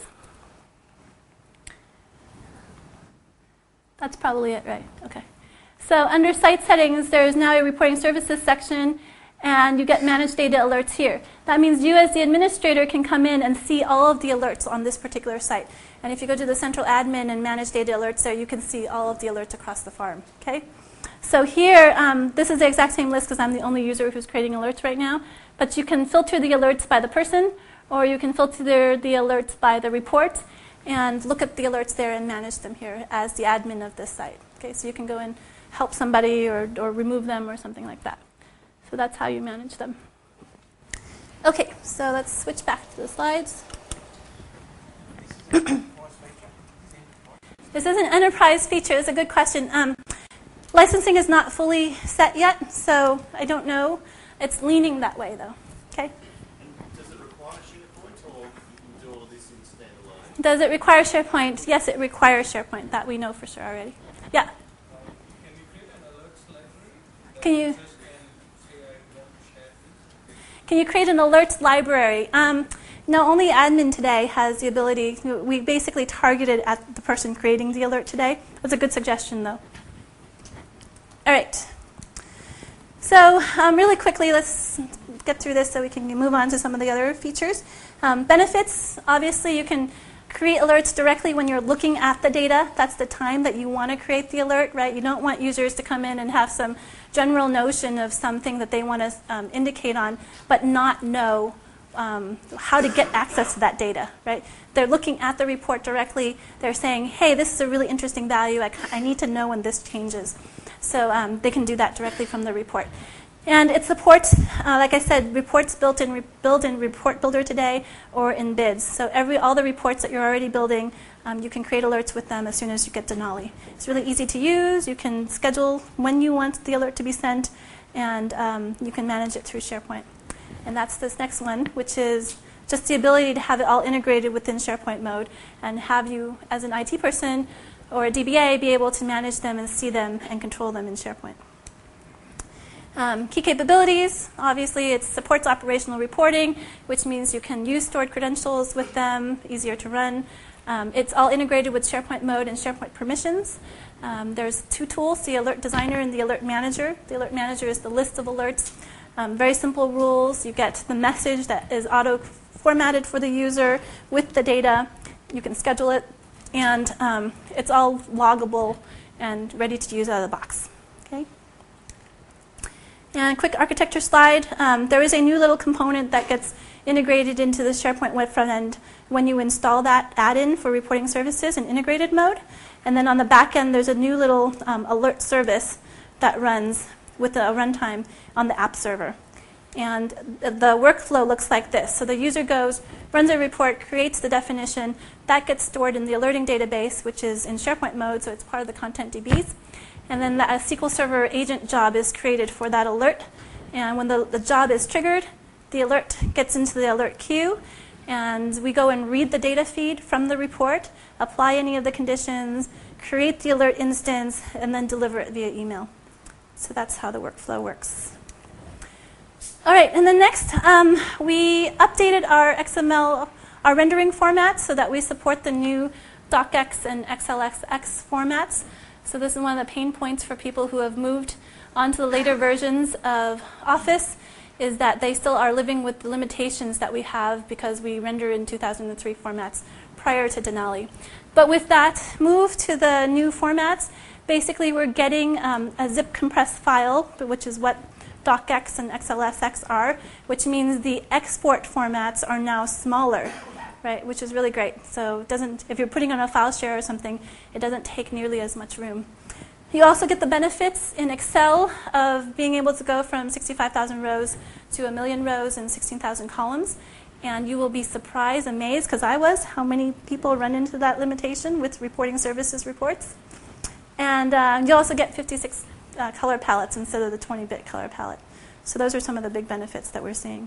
S1: that's probably it, right? Okay. So under site settings, there's now a reporting services section, and you get managed data alerts here. That means you as the administrator can come in and see all of the alerts on this particular site. And if you go to the central admin and manage data alerts there, you can see all of the alerts across the farm. Okay? So here, this is the exact same list because I'm the only user who's creating alerts right now. But you can filter the alerts by the person, or you can filter the alerts by the report and look at the alerts there and manage them here as the admin of this site. Okay? So you can go and help somebody or remove them or something like that. So that's how you manage them. Okay, so let's switch back to the slides. This is an enterprise feature. It's a good question. Licensing is not fully set yet, so I don't know. It's leaning that way, though. Okay.
S4: And does it require SharePoint, or you can do all of this in standalone?
S1: Does it require SharePoint? Yes, it requires SharePoint. That we know for sure already. Yeah.
S5: Can you create an alerts library?
S1: Can you? Can you create an alerts library? No, only admin today has the ability. We basically targeted at the person creating the alert today. That's a good suggestion, though. All right. So really quickly, let's get through this so we can move on to some of the other features. Benefits, obviously, you can create alerts directly when you're looking at the data. That's the time that you want to create the alert, right? You don't want users to come in and have some general notion of something that they want to indicate on, but not know how to get access to that data, right? They're looking at the report directly. They're saying, hey, this is a really interesting value. I need to know when this changes. So they can do that directly from the report. And it supports, like I said, reports built in Report Builder today or in BIDS. So all the reports that you're already building, you can create alerts with them as soon as you get Denali. It's really easy to use. You can schedule when you want the alert to be sent, and you can manage it through SharePoint. And that's this next one, which is just the ability to have it all integrated within SharePoint mode and have you, as an IT person or a DBA, be able to manage them and see them and control them in SharePoint. Key capabilities, obviously it supports operational reporting, which means you can use stored credentials with them, easier to run. It's all integrated with SharePoint mode and SharePoint permissions. There's two tools, the Alert Designer and the Alert Manager. The Alert Manager is the list of alerts. Very simple rules. You get the message that is auto-formatted for the user with the data. You can schedule it, and it's all loggable and ready to use out of the box. Okay. And quick architecture slide. There is a new little component that gets integrated into the SharePoint web front end when you install that add-in for reporting services in integrated mode. And then on the back end, there's a new little alert service that runs with a runtime on the app server. And the workflow looks like this. So the user goes, runs a report, creates the definition. That gets stored in the alerting database, which is in SharePoint mode, so it's part of the content DBs. And then a SQL Server agent job is created for that alert. And when the job is triggered, the alert gets into the alert queue. And we go and read the data feed from the report, apply any of the conditions, create the alert instance, and then deliver it via email. So that's how the workflow works. All right, and then next, we updated our XML, our rendering format, so that we support the new DocX and XLSX formats. So this is one of the pain points for people who have moved onto the later versions of Office, is that they still are living with the limitations that we have because we render in 2003 formats prior to Denali. But with that move to the new formats, basically we're getting a zip compressed file, which is what DocX and XLSX are, which means the export formats are now smaller, right? Which is really great. So it doesn't, if you're putting on a file share or something, it doesn't take nearly as much room. You also get the benefits in Excel of being able to go from 65,000 rows to 1 million rows and 16,000 columns. And you will be surprised, amazed, because I was, how many people run into that limitation with reporting services reports. And you also get 56 color palettes instead of the 20-bit color palette. So those are some of the big benefits that we're seeing.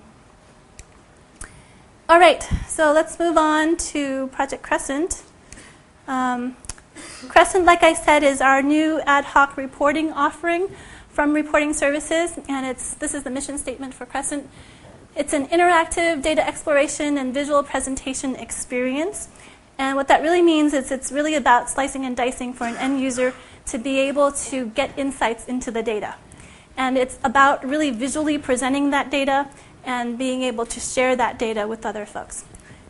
S1: All right, so let's move on to Project Crescent. Crescent, like I said, is our new ad hoc reporting offering from Reporting Services, and this is the mission statement for Crescent. It's an interactive data exploration and visual presentation experience. And what that really means is it's really about slicing and dicing for an end user to be able to get insights into the data. And it's about really visually presenting that data and being able to share that data with other folks.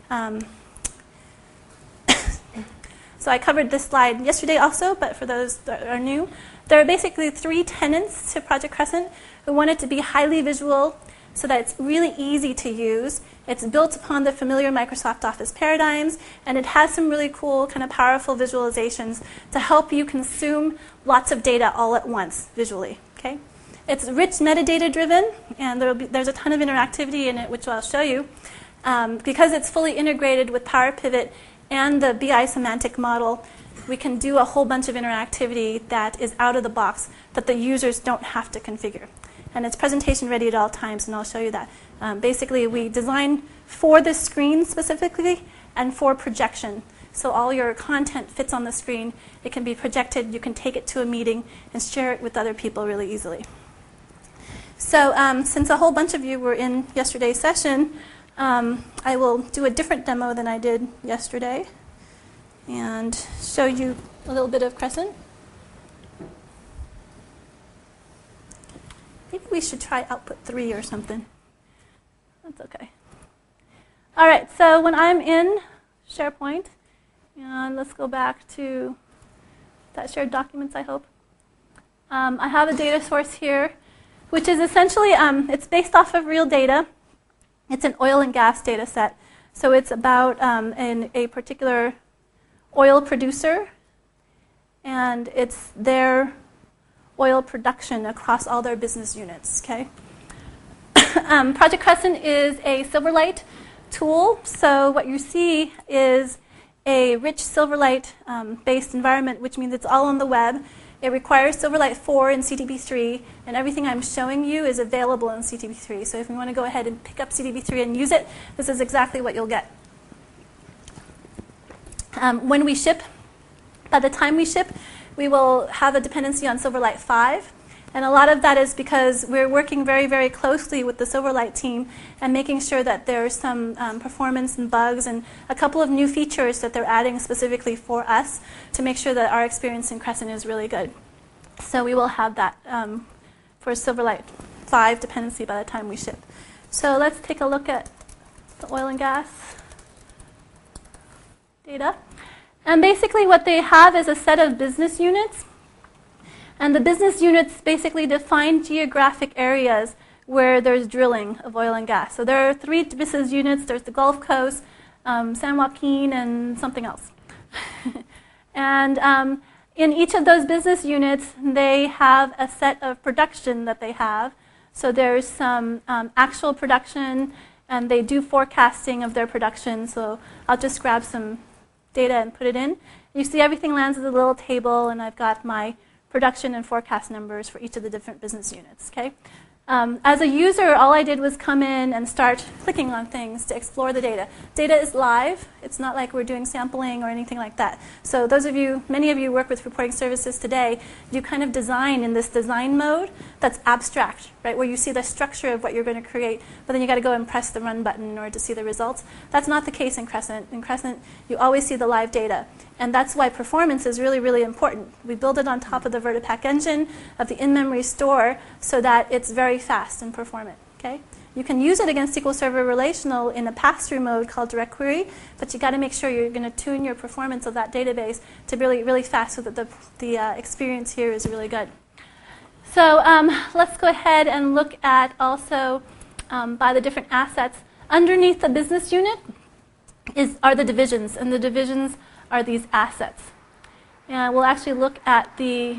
S1: So I covered this slide yesterday also, but for those that are new, there are basically 3 tenets to Project Crescent. We want it to be highly visual so that it's really easy to use. It's built upon the familiar Microsoft Office paradigms, and it has some really cool, kind of powerful visualizations to help you consume lots of data all at once visually. Okay? It's rich metadata driven, and there's a ton of interactivity in it, which I'll show you. Because it's fully integrated with Power Pivot and the BI semantic model, we can do a whole bunch of interactivity that is out of the box that the users don't have to configure. And it's presentation ready at all times, and I'll show you that. Basically, we design for the screen specifically and for projection. So all your content fits on the screen. It can be projected. You can take it to a meeting and share it with other people really easily. So since a whole bunch of you were in yesterday's session, I will do a different demo than I did yesterday and show you a little bit of Crescent. Maybe we should try output 3 or something. That's okay. All right, so when I'm in SharePoint, and let's go back to that shared documents, I hope. I have a data source here, which is essentially, it's based off of real data. It's an oil and gas data set. So it's about a particular oil producer, and it's their oil production across all their business units. Okay. Project Crescent is a Silverlight tool. So what you see is a rich Silverlight-based environment, which means it's all on the web. It requires Silverlight 4 and CDB3, and everything I'm showing you is available in CDB3. So if you want to go ahead and pick up CDB3 and use it, this is exactly what you'll get. When we ship, by the time we ship, we will have a dependency on Silverlight 5, And a lot of that is because we're working very, very closely with the Silverlight team and making sure that there's some performance and bugs and a couple of new features that they're adding specifically for us to make sure that our experience in Crescent is really good. So we will have that for Silverlight 5 dependency by the time we ship. So let's take a look at the oil and gas data. And basically what they have is a set of business units. And the business units basically define geographic areas where there's drilling of oil and gas. So there are 3 business units. There's the Gulf Coast, San Joaquin, and something else. And in each of those business units, they have a set of production that they have. So there's some actual production, and they do forecasting of their production. So I'll just grab some data and put it in. You see everything lands as a little table, and I've got my production and forecast numbers for each of the different business units. Okay? As a user, all I did was come in and start clicking on things to explore the data. Data is live. It's not like we're doing sampling or anything like that. So those of you, many of you work with reporting services today, you kind of design in this design mode that's abstract, right, where you see the structure of what you're going to create, but then you got to go and press the run button in order to see the results. That's not the case in Crescent. In Crescent, you always see the live data. And that's why performance is really, really important. We build it on top of the Vertipack engine of the in-memory store so that it's very fast and performant. Okay? You can use it against SQL Server Relational in a pass-through mode called Direct Query, but you got to make sure you're going to tune your performance of that database to really, really fast so that the experience here is really good. So let's go ahead and look at also by the different assets. Underneath the business unit are the divisions, and the divisions are these assets. And we'll actually look at the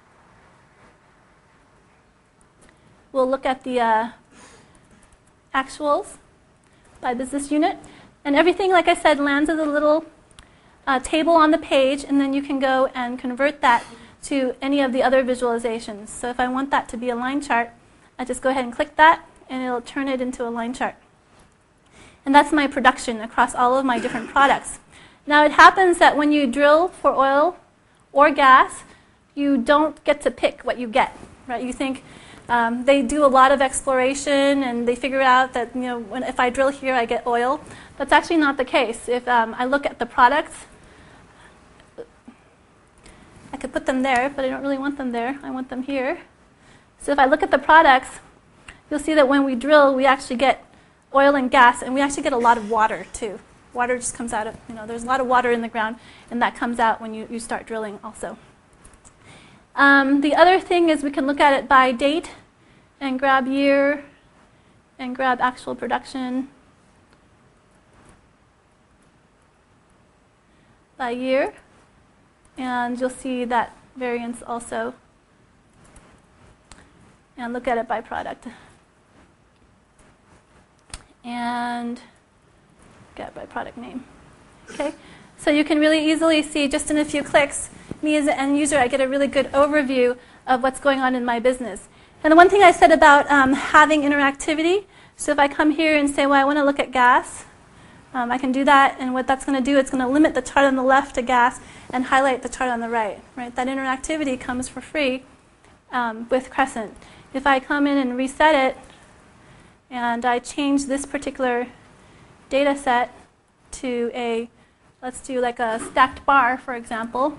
S1: actuals by business unit. And everything, like I said, lands as a little table on the page, and then you can go and convert that to any of the other visualizations. So if I want that to be a line chart, I just go ahead and click that, and it'll turn it into a line chart. And that's my production across all of my different products. Now it happens that when you drill for oil or gas, you don't get to pick what you get, right? You think they do a lot of exploration and they figure out that if I drill here, I get oil. That's actually not the case. If I look at the products, I could put them there, but I don't really want them there. I want them here. So if I look at the products, you'll see that when we drill, we actually get oil and gas, and we actually get a lot of water too. Water just comes out of, there's a lot of water in the ground, and that comes out when you start drilling also. The other thing is we can look at it by date and grab year and grab actual production by year. And you'll see that variance also. And look at it by product. And get by product name. Okay? So you can really easily see, just in a few clicks, me as an end user, I get a really good overview of what's going on in my business. And the one thing I said about having interactivity, so if I come here and say, well, I want to look at gas, I can do that, and what that's going to do, it's going to limit the chart on the left to gas and highlight the chart on the right. Right? That interactivity comes for free with Crescent. If I come in and reset it, and I change this particular data set to a, let's do like a stacked bar, for example.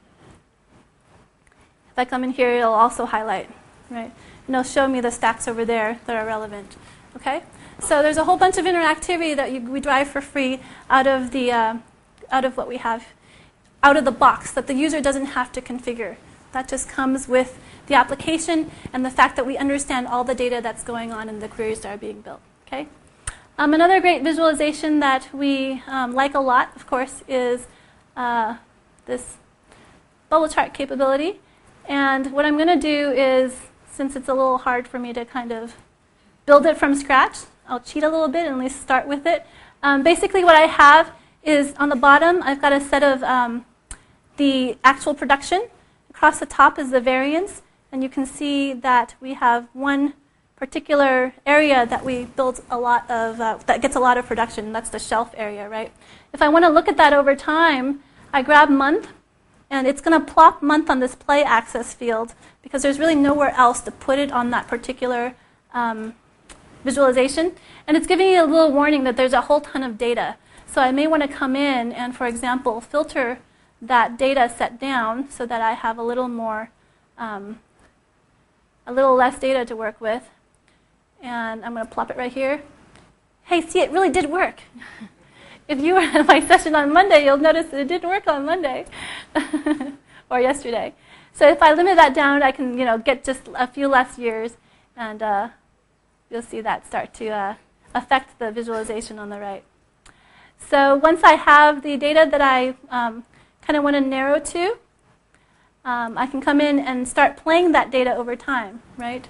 S1: If I come in here, it'll also highlight, right? And it'll show me the stacks over there that are relevant. Okay? So there's a whole bunch of interactivity that we drive for free out of what we have, out of the box, that the user doesn't have to configure. That just comes with the application and the fact that we understand all the data that's going on in the queries that are being built. Okay? Another great visualization that we like a lot, of course, is this bubble chart capability. And what I'm going to do is, since it's a little hard for me to kind of build it from scratch, I'll cheat a little bit and at least start with it. Basically what I have is on the bottom, I've got a set of the actual production. Across the top is the variance. And you can see that we have one particular area that we build a lot of, that gets a lot of production. That's the shelf area, right? If I want to look at that over time, I grab month, And it's going to plop month on this play axis field because there's really nowhere else to put it on that particular visualization. And it's giving you a little warning that there's a whole ton of data. So I may want to come in and, for example, filter that data set down so that I have a little more, a little less data to work with. And I'm going to plop it right here. Hey, see, it really did work. If you were at my session on Monday, you'll notice that it didn't work on Monday or yesterday. So if I limit that down, I can, get just a few less years, and you'll see that start to affect the visualization on the right. So once I have the data that I kind of want to narrow to, I can come in and start playing that data over time, right?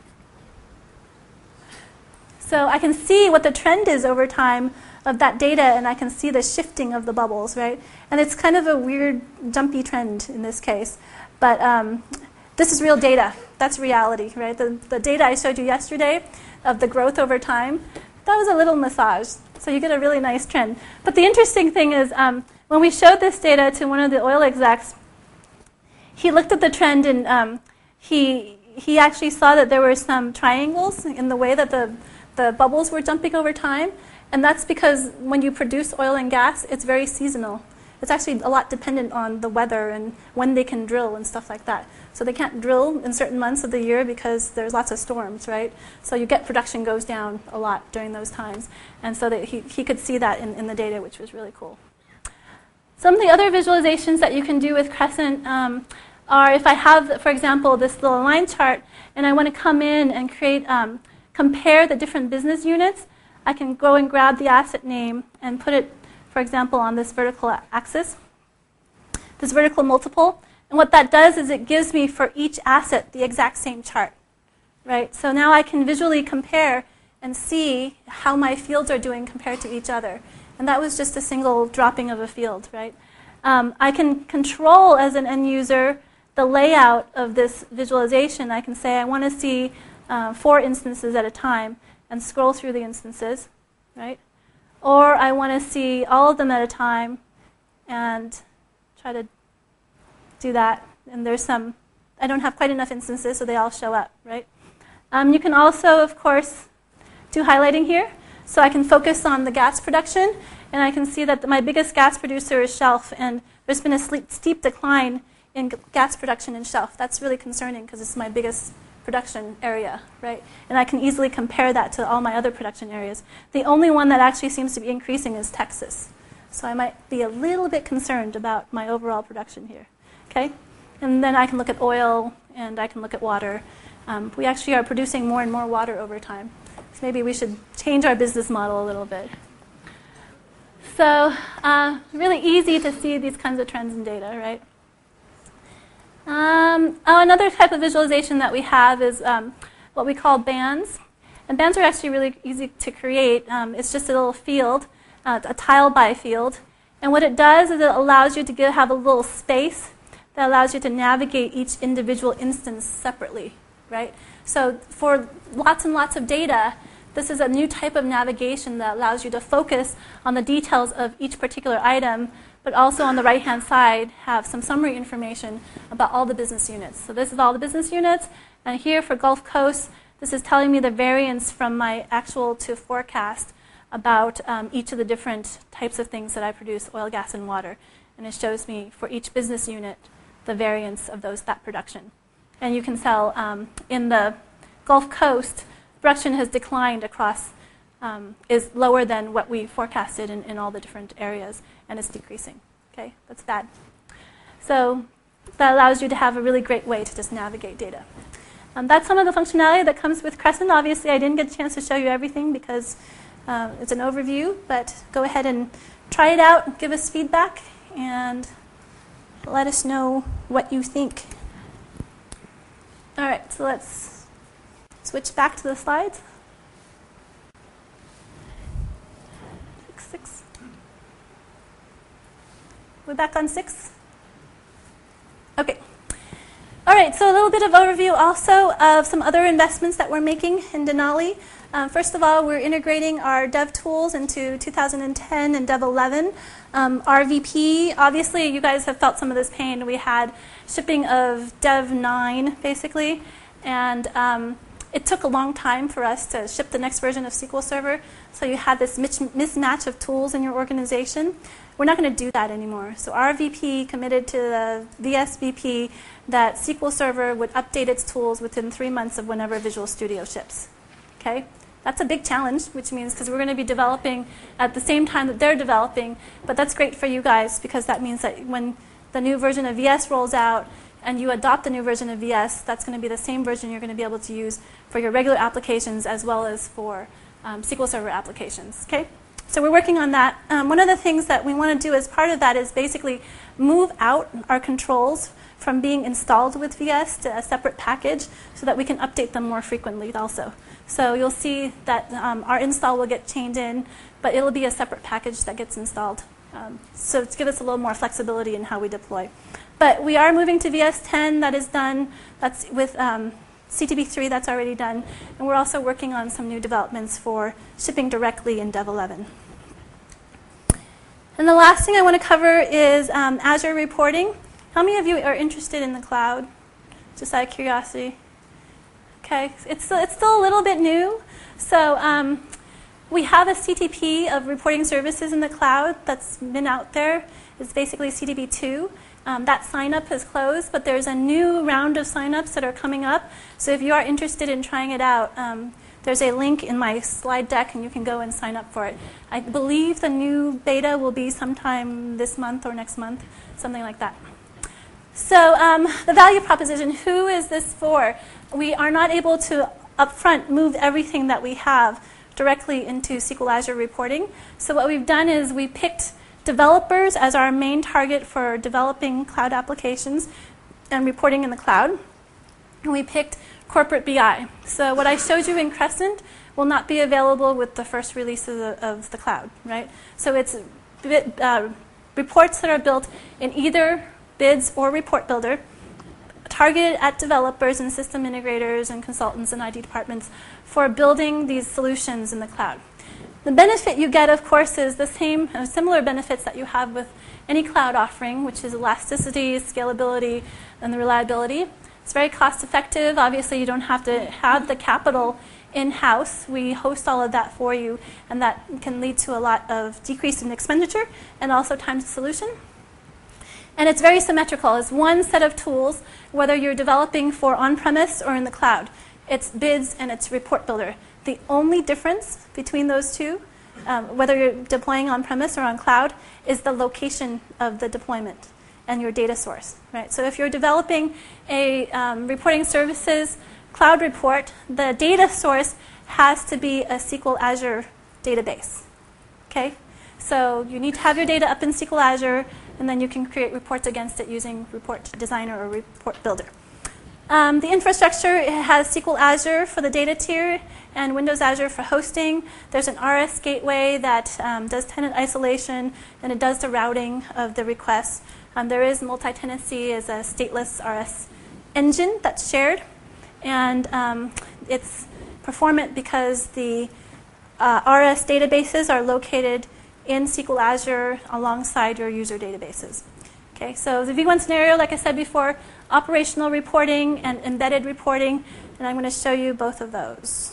S1: So I can see what the trend is over time of that data, and I can see the shifting of the bubbles, right? And it's kind of a weird, jumpy trend in this case. But this is real data. That's reality, right? The data I showed you yesterday of the growth over time, that was a little massage. So you get a really nice trend. But the interesting thing is when we showed this data to one of the oil execs, he looked at the trend and he actually saw that there were some triangles in the way that the bubbles were jumping over time. And that's because when you produce oil and gas, it's very seasonal. It's actually a lot dependent on the weather and when they can drill and stuff like that. So they can't drill in certain months of the year because there's lots of storms, right? So you get production goes down a lot during those times. And so that he could see that in the data, which was really cool. Some of the other visualizations that you can do with Crescent are if I have, for example, this little line chart, and I want to come in and create, compare the different business units, I can go and grab the asset name and put it, for example, on this vertical axis, this vertical multiple. And what that does is it gives me for each asset the exact same chart, right? So now I can visually compare and see how my fields are doing compared to each other. And that was just a single dropping of a field, right? I can control, as an end user, the layout of this visualization. I can say I want to see 4 instances at a time and scroll through the instances, right? Or I want to see all of them at a time and try to do that. And there's some, I don't have quite enough instances, so they all show up, right? You can also, of course, do highlighting here. So I can focus on the gas production, and I can see that my biggest gas producer is Shelf, and there's been a steep decline in gas production in Shelf. That's really concerning because it's my biggest production area, right? And I can easily compare that to all my other production areas. The only one that actually seems to be increasing is Texas. So I might be a little bit concerned about my overall production here, okay? And then I can look at oil, and I can look at water. We actually are producing more and more water over time. So maybe we should change our business model a little bit. So really easy to see these kinds of trends in data, right? Another type of visualization that we have is what we call bands. And bands are actually really easy to create. It's just a little field, a tile by field. And what it does is it allows you to have a little space that allows you to navigate each individual instance separately, right? So for lots and lots of data, this is a new type of navigation that allows you to focus on the details of each particular item, but also on the right-hand side have some summary information about all the business units. So this is all the business units, and here for Gulf Coast, this is telling me the variance from my actual to forecast about each of the different types of things that I produce, oil, gas, and water. And it shows me for each business unit the variance of that production. And you can tell in the Gulf Coast, production has declined across, is lower than what we forecasted in all the different areas, and it's decreasing. Okay, that's bad. So that allows you to have a really great way to just navigate data. That's some of the functionality that comes with Crescent. Obviously, I didn't get a chance to show you everything because it's an overview, but go ahead and try it out, give us feedback, and let us know what you think. All right, so let's switch back to the slides. 6. We're back on 6? Okay. All right, so a little bit of overview also of some other investments that we're making in Denali. First of all, we're integrating our dev tools into 2010 and Dev 11. RVP, obviously you guys have felt some of this pain. We had shipping of Dev 9, basically, and it took a long time for us to ship the next version of SQL Server, so you had this mismatch of tools in your organization. We're not going to do that anymore. So RVP committed to the VSVP that SQL Server would update its tools within 3 months of whenever Visual Studio ships. Okay? That's a big challenge, which means because we're going to be developing at the same time that they're developing, but that's great for you guys because that means that when the new version of VS rolls out and you adopt the new version of VS, that's going to be the same version you're going to be able to use for your regular applications as well as for SQL Server applications. Okay? So we're working on that. One of the things that we want to do as part of that is basically move out our controls from being installed with VS to a separate package so that we can update them more frequently also. So you'll see that our install will get chained in, but it'll be a separate package that gets installed. So to give us a little more flexibility in how we deploy. But we are moving to VS 10. That is done. That's with CTB3, that's already done. And we're also working on some new developments for shipping directly in Dev 11. And the last thing I want to cover is Azure reporting. How many of you are interested in the cloud? Just out of curiosity. Okay, it's still a little bit new. So we have a CTP of reporting services in the cloud that's been out there. It's basically CTB2. That sign-up has closed, but there's a new round of sign-ups that are coming up. So if you are interested in trying it out, there's a link in my slide deck, and you can go and sign up for it. I believe the new beta will be sometime this month or next month, something like that. So the value proposition, who is this for? We are not able to upfront move everything that we have directly into SQL Azure reporting. So what we've done is we picked developers as our main target for developing cloud applications and reporting in the cloud. And we picked corporate BI. So what I showed you in Crescent will not be available with the first releases of the cloud, right? So it's reports that are built in either BIDS or Report Builder, targeted at developers and system integrators and consultants and IT departments for building these solutions in the cloud. The benefit you get, of course, is the same, similar benefits that you have with any cloud offering, which is elasticity, scalability, and the reliability. It's very cost effective. Obviously, you don't have to have the capital in-house. We host all of that for you, and that can lead to a lot of decrease in expenditure and also time to solution. And it's very symmetrical. It's one set of tools, whether you're developing for on-premise or in the cloud. It's BIDS and it's Report Builder. The only difference between those two, whether you're deploying on-premise or on cloud, is the location of the deployment and your data source. Right? So if you're developing a reporting services cloud report, the data source has to be a SQL Azure database. Okay? So you need to have your data up in SQL Azure, and then you can create reports against it using Report Designer or Report Builder. The infrastructure has SQL Azure for the data tier and Windows Azure for hosting. There's an RS gateway that does tenant isolation, and it does the routing of the requests. There is multi-tenancy as a stateless RS engine that's shared, and it's performant because the RS databases are located in SQL Azure alongside your user databases. Okay, so the V1 scenario, like I said before, operational reporting and embedded reporting, and I'm going to show you both of those.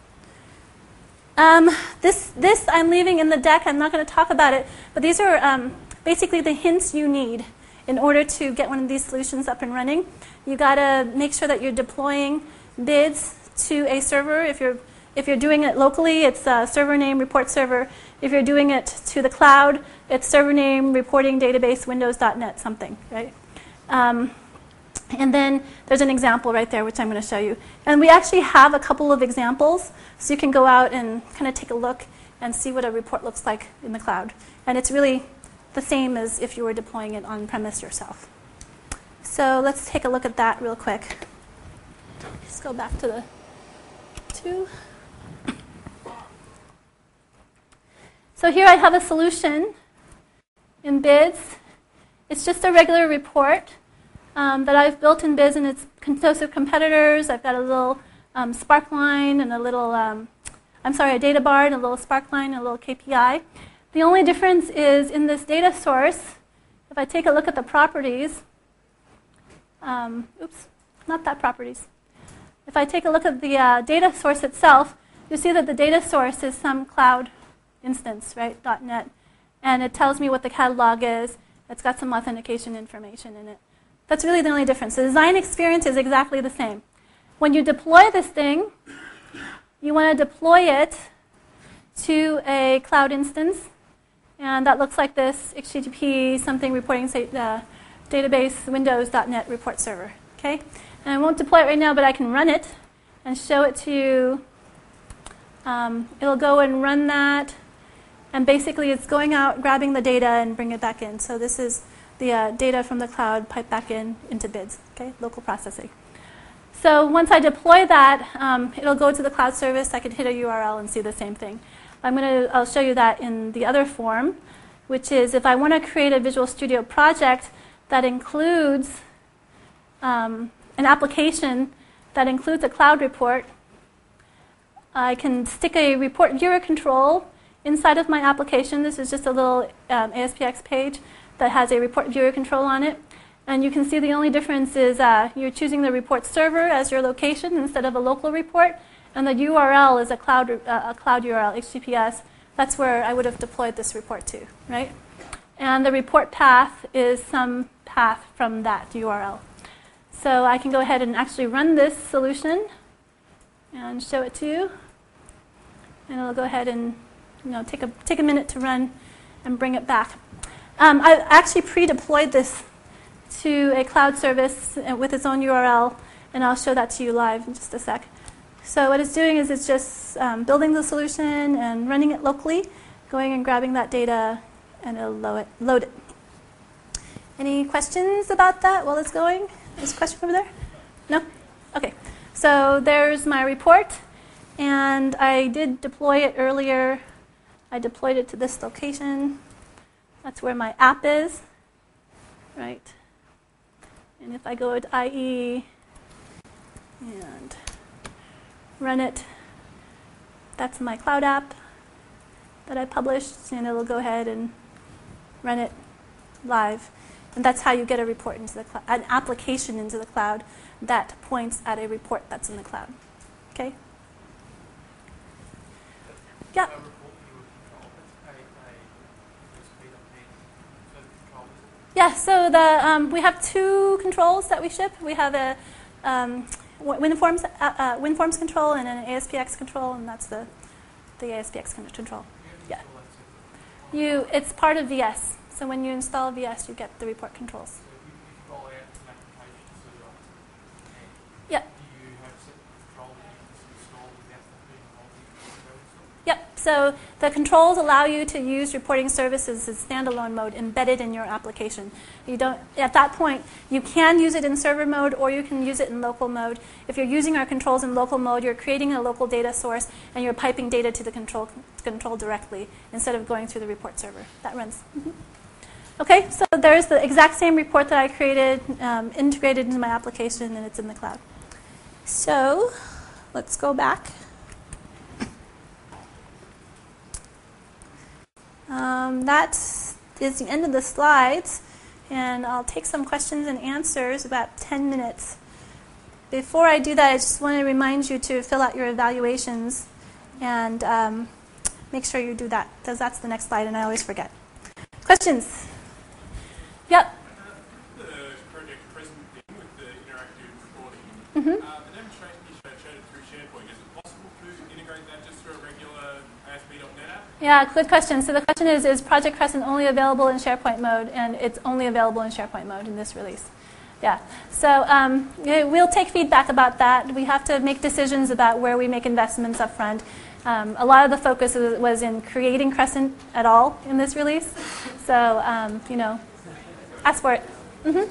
S1: This I'm leaving in the deck. I'm not going to talk about it, but these are basically the hints you need in order to get one of these solutions up and running. You got to make sure that you're deploying BIDS to a server. If you're doing it locally, it's server name report server. If you're doing it to the cloud, it's server name reporting database windows.net something, right? And then there's an example right there, which I'm going to show you. And we actually have a couple of examples, so you can go out and kind of take a look and see what a report looks like in the cloud. And it's really the same as if you were deploying it on-premise yourself. So let's take a look at that real quick. Let's go back to the 2. So here I have a solution in BIDS. It's just a regular report that I've built in BIDS, and it's composed of competitors. I've got a little spark line and a little a data bar and a little sparkline and a little KPI. The only difference is in this data source, if I take a look at the properties, not that properties. If I take a look at the data source itself, you see that the data source is some cloud instance, right, .NET, and it tells me what the catalog is. It's got some authentication information in it. That's really the only difference. The design experience is exactly the same. When you deploy this thing, you want to deploy it to a cloud instance, and that looks like this: HTTP something reporting database Windows.NET report server. Okay, and I won't deploy it right now, but I can run it and show it to you. It'll go and run that, and basically it's going out, grabbing the data, and bring it back in. So this is the data from the cloud piped back into BIDS. Okay, local processing. So once I deploy that, it'll go to the cloud service. I could hit a URL and see the same thing. I'll show you that in the other form, which is if I want to create a Visual Studio project that includes an application that includes a cloud report, I can stick a report viewer control inside of my application. This is just a little ASPX page that has a report viewer control on it. And you can see the only difference is you're choosing the report server as your location instead of a local report. And the URL is a cloud URL, HTTPS. That's where I would have deployed this report to, right? And the report path is some path from that URL. So I can go ahead and actually run this solution and show it to you. And it'll go ahead and take a minute to run and bring it back. I actually pre-deployed this to a cloud service with its own URL, and I'll show that to you live in just a sec. So what it's doing is it's just building the solution and running it locally, going and grabbing that data, and it'll load it. Any questions about that while it's going? There's a question over there? No? Okay. So there's my report, and I did deploy it earlier. I deployed it to this location. That's where my app is, right? And if I go to IE and run it, that's my cloud app that I published, and it'll go ahead and run it live. And that's how you get a report into the cloud, an application into the cloud that points at a report that's in the cloud. Okay? Yeah. Yeah, so we have two controls that we ship. We have a WinForms control and an ASPX control, and that's the ASPX control. Yeah. It's part of VS. So when you install VS, you get the report controls. Yep. Yep. So the controls allow you to use reporting services in standalone mode embedded in your application. You don't. At that point, you can use it in server mode or you can use it in local mode. If you're using our controls in local mode, you're creating a local data source and you're piping data to the control directly instead of going through the report server. That runs. Mm-hmm. Okay, so there's the exact same report that I created, integrated into my application, and it's in the cloud. So let's go back. That is the end of the slides, and I'll take some questions and answers, about 10 minutes. Before I do that, I just want to remind you to fill out your evaluations and make sure you do that, because that's the next slide, and I always forget. Questions? Yep.
S5: The project present thing with the interactive reporting,
S1: Mm-hmm.
S5: the demonstration you showed it through SharePoint. Is it possible to integrate that just through a regular ASP.NET app?
S1: Yeah, good question. So the question is Project Crescent only available in SharePoint mode? And it's only available in SharePoint mode in this release. Yeah. So we'll take feedback about that. We have to make decisions about where we make investments up front. A lot of the focus was in creating Crescent at all in this release. So, ask for it. Mm-hmm.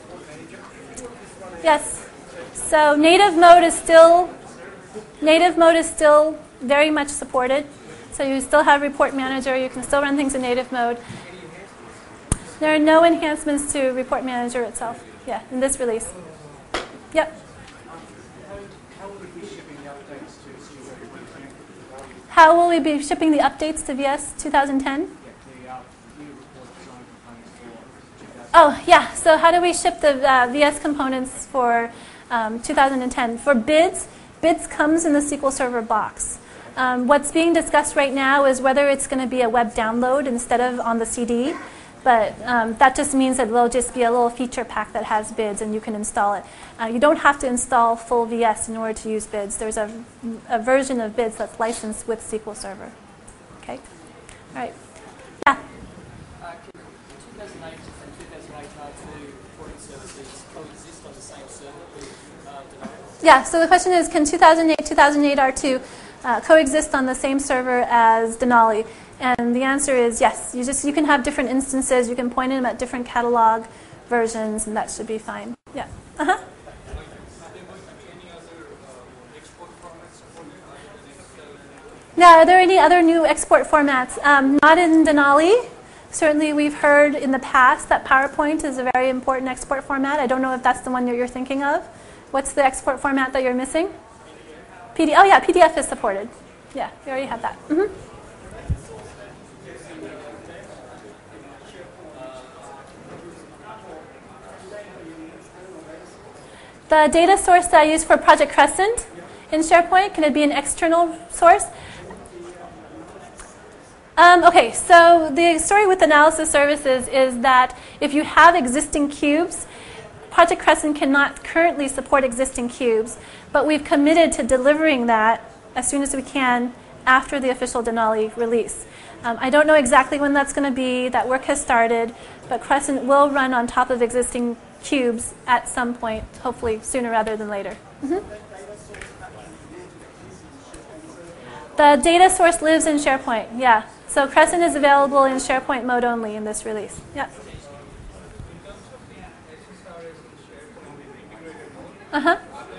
S1: Yes. So native mode is still very much supported. So you still have Report Manager. You can still run things in native mode. There are no enhancements to Report Manager itself. Yeah, in this release. Yep.
S3: How will we be shipping the updates to Studio when connected to the value?
S1: how will we be shipping the updates to VS 2010? Oh, yeah. So how do we ship the VS components for 2010? For bids, bids comes in the SQL Server box. What's being discussed right now is whether it's going to be a web download instead of on the CD. But that just means that there'll just be a little feature pack that has bids and you can install it. You don't have to install full VS in order to use bids. There's a version of bids that's licensed with SQL Server. Okay? All right. Yeah?
S6: Can 2008 and 2008 R2 reporting services coexist on the same server with Denali?
S1: Yeah, so the question is, can 2008, 2008 R2 coexist on the same server as Denali? And the answer is yes. You can have different instances. You can point them at different catalog versions, and that should be fine. Yeah. Uh-huh. Now, are there any other new export formats? Not in Denali. Certainly, we've heard in the past that PowerPoint is a very important export format. I don't know if that's the one that you're thinking of. What's the export format that you're missing? PDF. Oh, yeah, PDF is supported. Yeah, we already have that. Mm-hmm. The data source that I use for Project Crescent in SharePoint, can it be an external source? Okay, so the story with analysis services is that if you have existing cubes, Project Crescent cannot currently support existing cubes, but we've committed to delivering that as soon as we can after the official Denali release. I don't know exactly when that's going to be. That work has started, but Crescent will run on top of existing cubes at some point, hopefully sooner rather than later. Mm-hmm. The data source lives in SharePoint, yeah. So Crescent is available in SharePoint mode only in this release. Yeah. Uh-huh.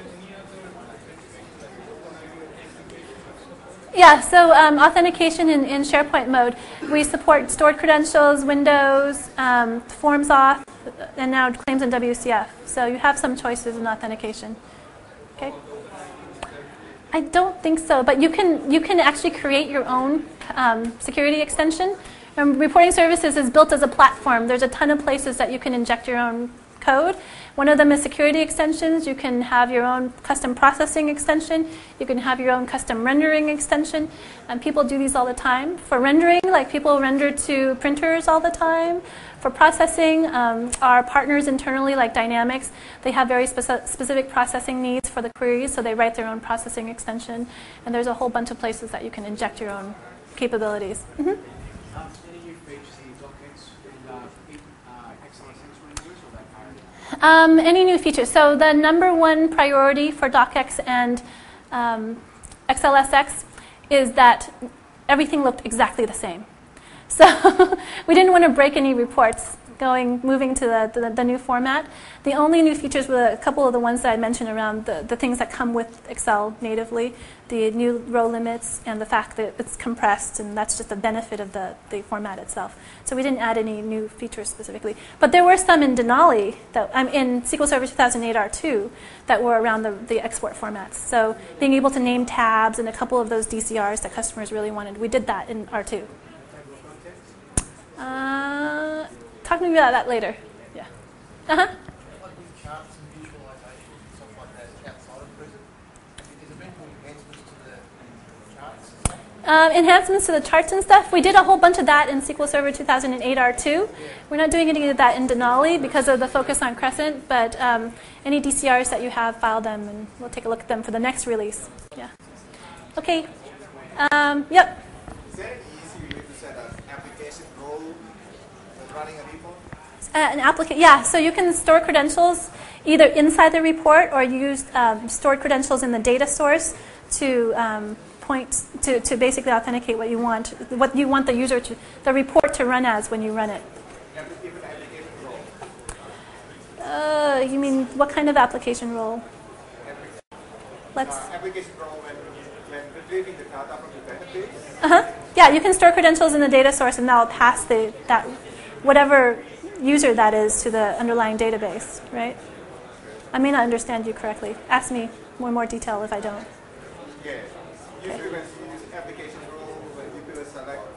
S1: Yeah, so authentication in SharePoint mode. We support stored credentials, Windows, Forms Auth, and now claims in WCF. So you have some choices in authentication. Okay. I don't think so, but you can actually create your own security extension. Reporting Services is built as a platform. There's a ton of places that you can inject your own code. One of them is security extensions. You can have your own custom processing extension. You can have your own custom rendering extension. And people do these all the time. For rendering, like people render to printers all the time. For processing, our partners internally, like Dynamics, they have very specific processing needs for the queries, so they write their own processing extension. And there's a whole bunch of places that you can inject your own capabilities. Mm-hmm.
S3: Any new features in DocX and XLSX renderers or that kind of?
S1: Any new features? So the number one priority for DocX and XLSX is that everything looked exactly the same. So we didn't want to break any reports moving to the new format. The only new features were a couple of the ones that I mentioned around the things that come with Excel natively, the new row limits and the fact that it's compressed, and that's just a benefit of the format itself. So we didn't add any new features specifically. But there were some in Denali, in SQL Server 2008 R2, that were around the export formats. So being able to name tabs and a couple of those DCRs that customers really wanted, we did that in R2. Talk to me about that later. Yeah. Uh-huh.
S3: Like with charts and visualization and stuff like that outside of Prism, has there been enhancements to the charts?
S1: Enhancements to the charts and stuff. We did a whole bunch of that in SQL Server 2008 R2. We're not doing any of that in Denali because of the focus on Crescent, but any DCRs that you have, file them, and we'll take a look at them for the next release. Yeah. Okay. Yep.
S4: Is there an easy way to set an application role when running a report?
S1: Yeah, so you can store credentials either inside the report or use stored credentials in the data source to to basically authenticate what you want the report to run as when you run it. You mean what kind of application role?
S4: Application role when retrieving the data from the database.
S1: Uh-huh. Yeah, you can store credentials in the data source, and that'll pass that whatever user that is to the underlying database, right? I may not understand you correctly. Ask me more detail if I don't.
S4: Yeah. Usually when you use application role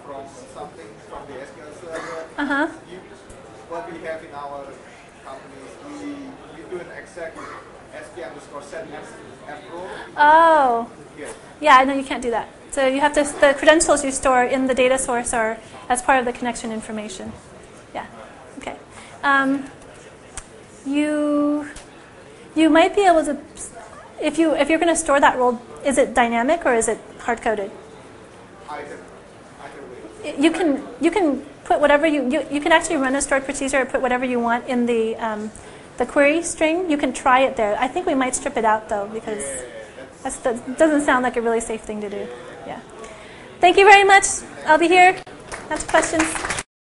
S3: from something from the SQL server.
S1: Uh-huh.
S3: What we have in our company is we do an exact SP_set F-row.
S1: Oh.
S3: Yes.
S1: Yeah, I know you can't do that. So you have to, the credentials you store in the data source are as part of the connection information. Yeah. Okay. You might be able to, if you're going to store that role, is it dynamic or is it hard coded?
S3: Either way.
S1: You can put whatever you can actually run a stored procedure or put whatever you want in the query string. You can try it there. I think we might strip it out though because that doesn't sound like a really safe thing to do. Yeah. Thank you very much. I'll be here. Have questions.